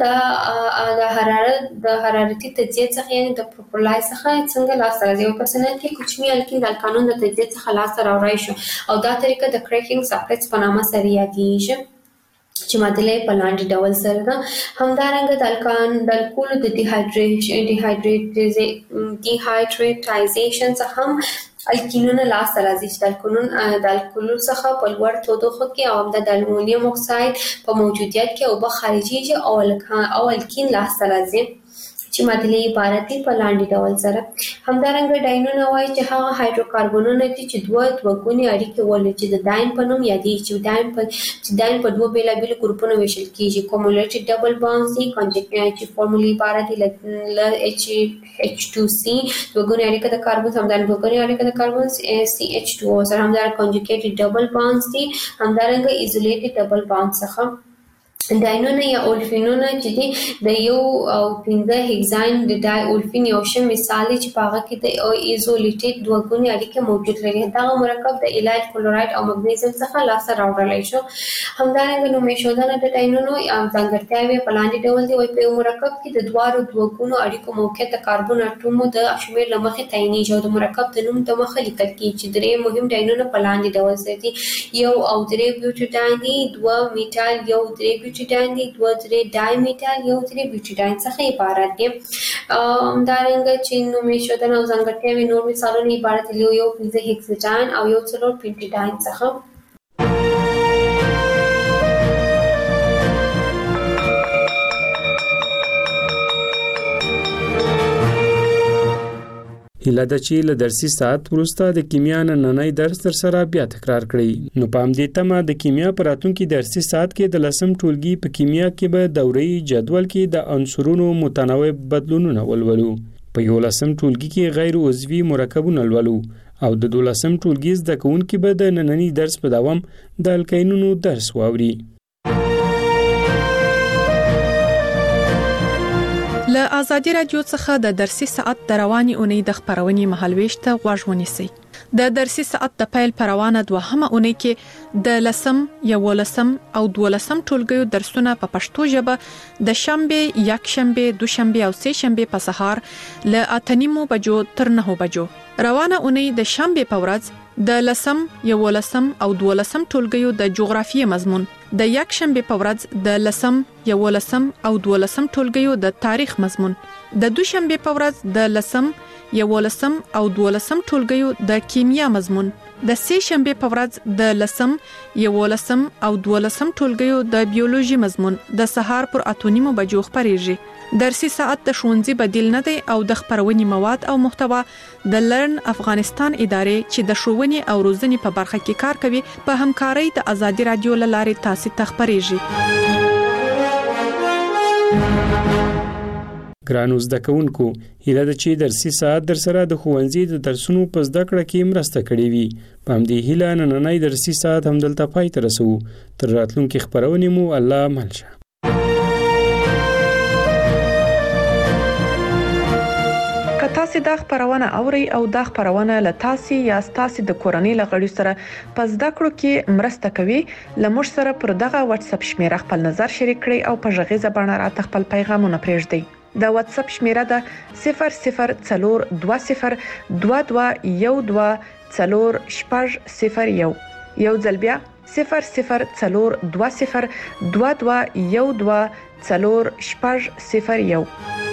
د حرارت د حرارتي تجزیې څخه یعنې د پروپلای څخه څنګه لاسته راځي. یو په صنعت کې کوچني الکین د الکانون د تجزیې څخه لاسته راوړی شو او دا طریقه د کریکینګ ساکټس په نامه سره یادېږي چې معادله په لاندې ډول سره ده. همدارنګه د الکان د الکولو د ډیهایډریټایزیشن څخه هم الکینونه لاسته راځي چې د الکولون د الکولو څخه په لوړ تودوخه کې او د المونیم اکساید په موجودیت کې اوبه خارجيږي او الکین لاسته راځي چې معادله عبارت دي په لاندې ډول سره. همدارنګه ډاینونه وایي چې هغه هایدروکاربنونه دي چې دوه دوه ګونې اړیکې ولري چې د ډاین په نوم یادېږي چې ډاین په چې ډاین په دوه بېلابېلو ګروپونو ویشل کېږي. کومولټي ډبل بانډز دي چې فورمولي عبارت دي ل اچ اچ ټو سی دوه ګونې اړیکه د کاربن همدارنګه دوه ګونې اړیکه د کاربن سی اچ ټو او سره همدارنګه کنجوګیټډ ډبل بانډز دي همدارنګه ایزولیټډ ډبل بانډ څخه. ډاینونه یا اولفینونه چې دي د یو او پنځه هیګزاین د ډای اولفین یو ښه مثال دی چې په هغه کې د ایزولیټډ دوه ګونې اړیکې موجود لري. دغه مرکب د الایل کلورایډ او مګنیزیم څخه لاسته راوړلی شو. همدارنګه نومې ښودنه د ډاینونو ځانګړتیاوې په لاندې ډول دي. وایي په یو مرکب کې د دواړو دوه ګونو اړیکو موقعیت د کاربن اټومو د شمېر له مخې تعینېږي او د مرکب د نوم د مخه لیکل کېږي چې درې مهم ډاینونه په لاندې ډول سره دي. یو او درې بیوټیډاین دي، دوه میټال یو درې بیوټیډاین دي، دوه درې ډای میټال یو درې بیوټیډاین څخه عبارت دي. همدارنګه چې نومې ښودنه او ځانګړتیاوې نور مثالونه عبارت دي یو پنځه هیکساډاین او یو څلور پینټیډاین څخه. هیله ده چې له درسي ساعت وروسته د کیمیا نننی درس تر سره بیا تکرار کړئ. نو په همدې تمه د کیمیا په راتلونکي درسي ساعت کې د لسم ټولګي په کیمیا کې به دوري جدول کې د عنصرونو متنوع بدلونونه ولولو. په یولسم ټولګي کې غیر عضوي مرکبونه ولولو او د دولسم ټولګي زده کوونکي به د نننی درس په دوام د الکینونو درس واوري. له آزادي رادیو څخه د درسي ساعت د رواني اونۍ د خبرونې مهالويش ته غوږ ونیسئ. د درسي ساعت د پیل پروانه دوهمه اونۍ کې د لسم، یولسم او دولسم ټولګیو درسونه په پښتو ژبه د شنبه، یک شنبه، دوشنبه او سه شنبه په سهار له اته نیمو بجو تر نهو بجو. روانه اونۍ د شنبه په ورځ د لسم یولسم او دولسم ټولګیو د جغرافیې مضمون، د یک شنبه په ورځ د لسم یولسم او دولسم ټولګیو د تاریخ مضمون، د دوشنبه په ورځ د لسم یولسم او دولسم ټولګیو د کیمیا مضمون، د سه شنبه په ورځ د لسم یولسم او دولسم ټولګیو د بیولوژي مضمون د سهار پر اته نیمو بجو خبرېږي. درسي ساعت د ښوونځي بدیل نه دی او د خبرونې مواد او محتوا د لرن افغانستان ادارې چې د ښوونې او روزنې په برخه کې کار کوي په همکارۍ د ازادي رادیو لارې تاسو ته خبرېږي. ګرانو زده کوونکو، هیله ده چې درسي ساعت در سره د ښوونځي د درسونو په زده کړه کې مرسته کړې وي. په همدې هیله نننۍ درسي ساعت همدلته پای ته رسوو. تر راتلونکي خبرونې مو الله مل شه. که تاسو دا خبرونه اورئ او دا خبرونه له تاسو یا تاسو د کورنۍ لغړي سره په زده کړو کې مرسته کوي، لمر سره پر دغه واتس اپ شمیره خپل نظر شریک کړئ او په ژغې زبانه راته خپل پیغامونه پرېږدئ. د واتس اپ شمیره ده صفر صفر څلور دوه صفر دوه دوه یو دوه څلور شپږ صفر یو. یو ځل بیا صفر صفر څلور دوه صفر دوه دوه یو دوه څلور شپږ صفر یو.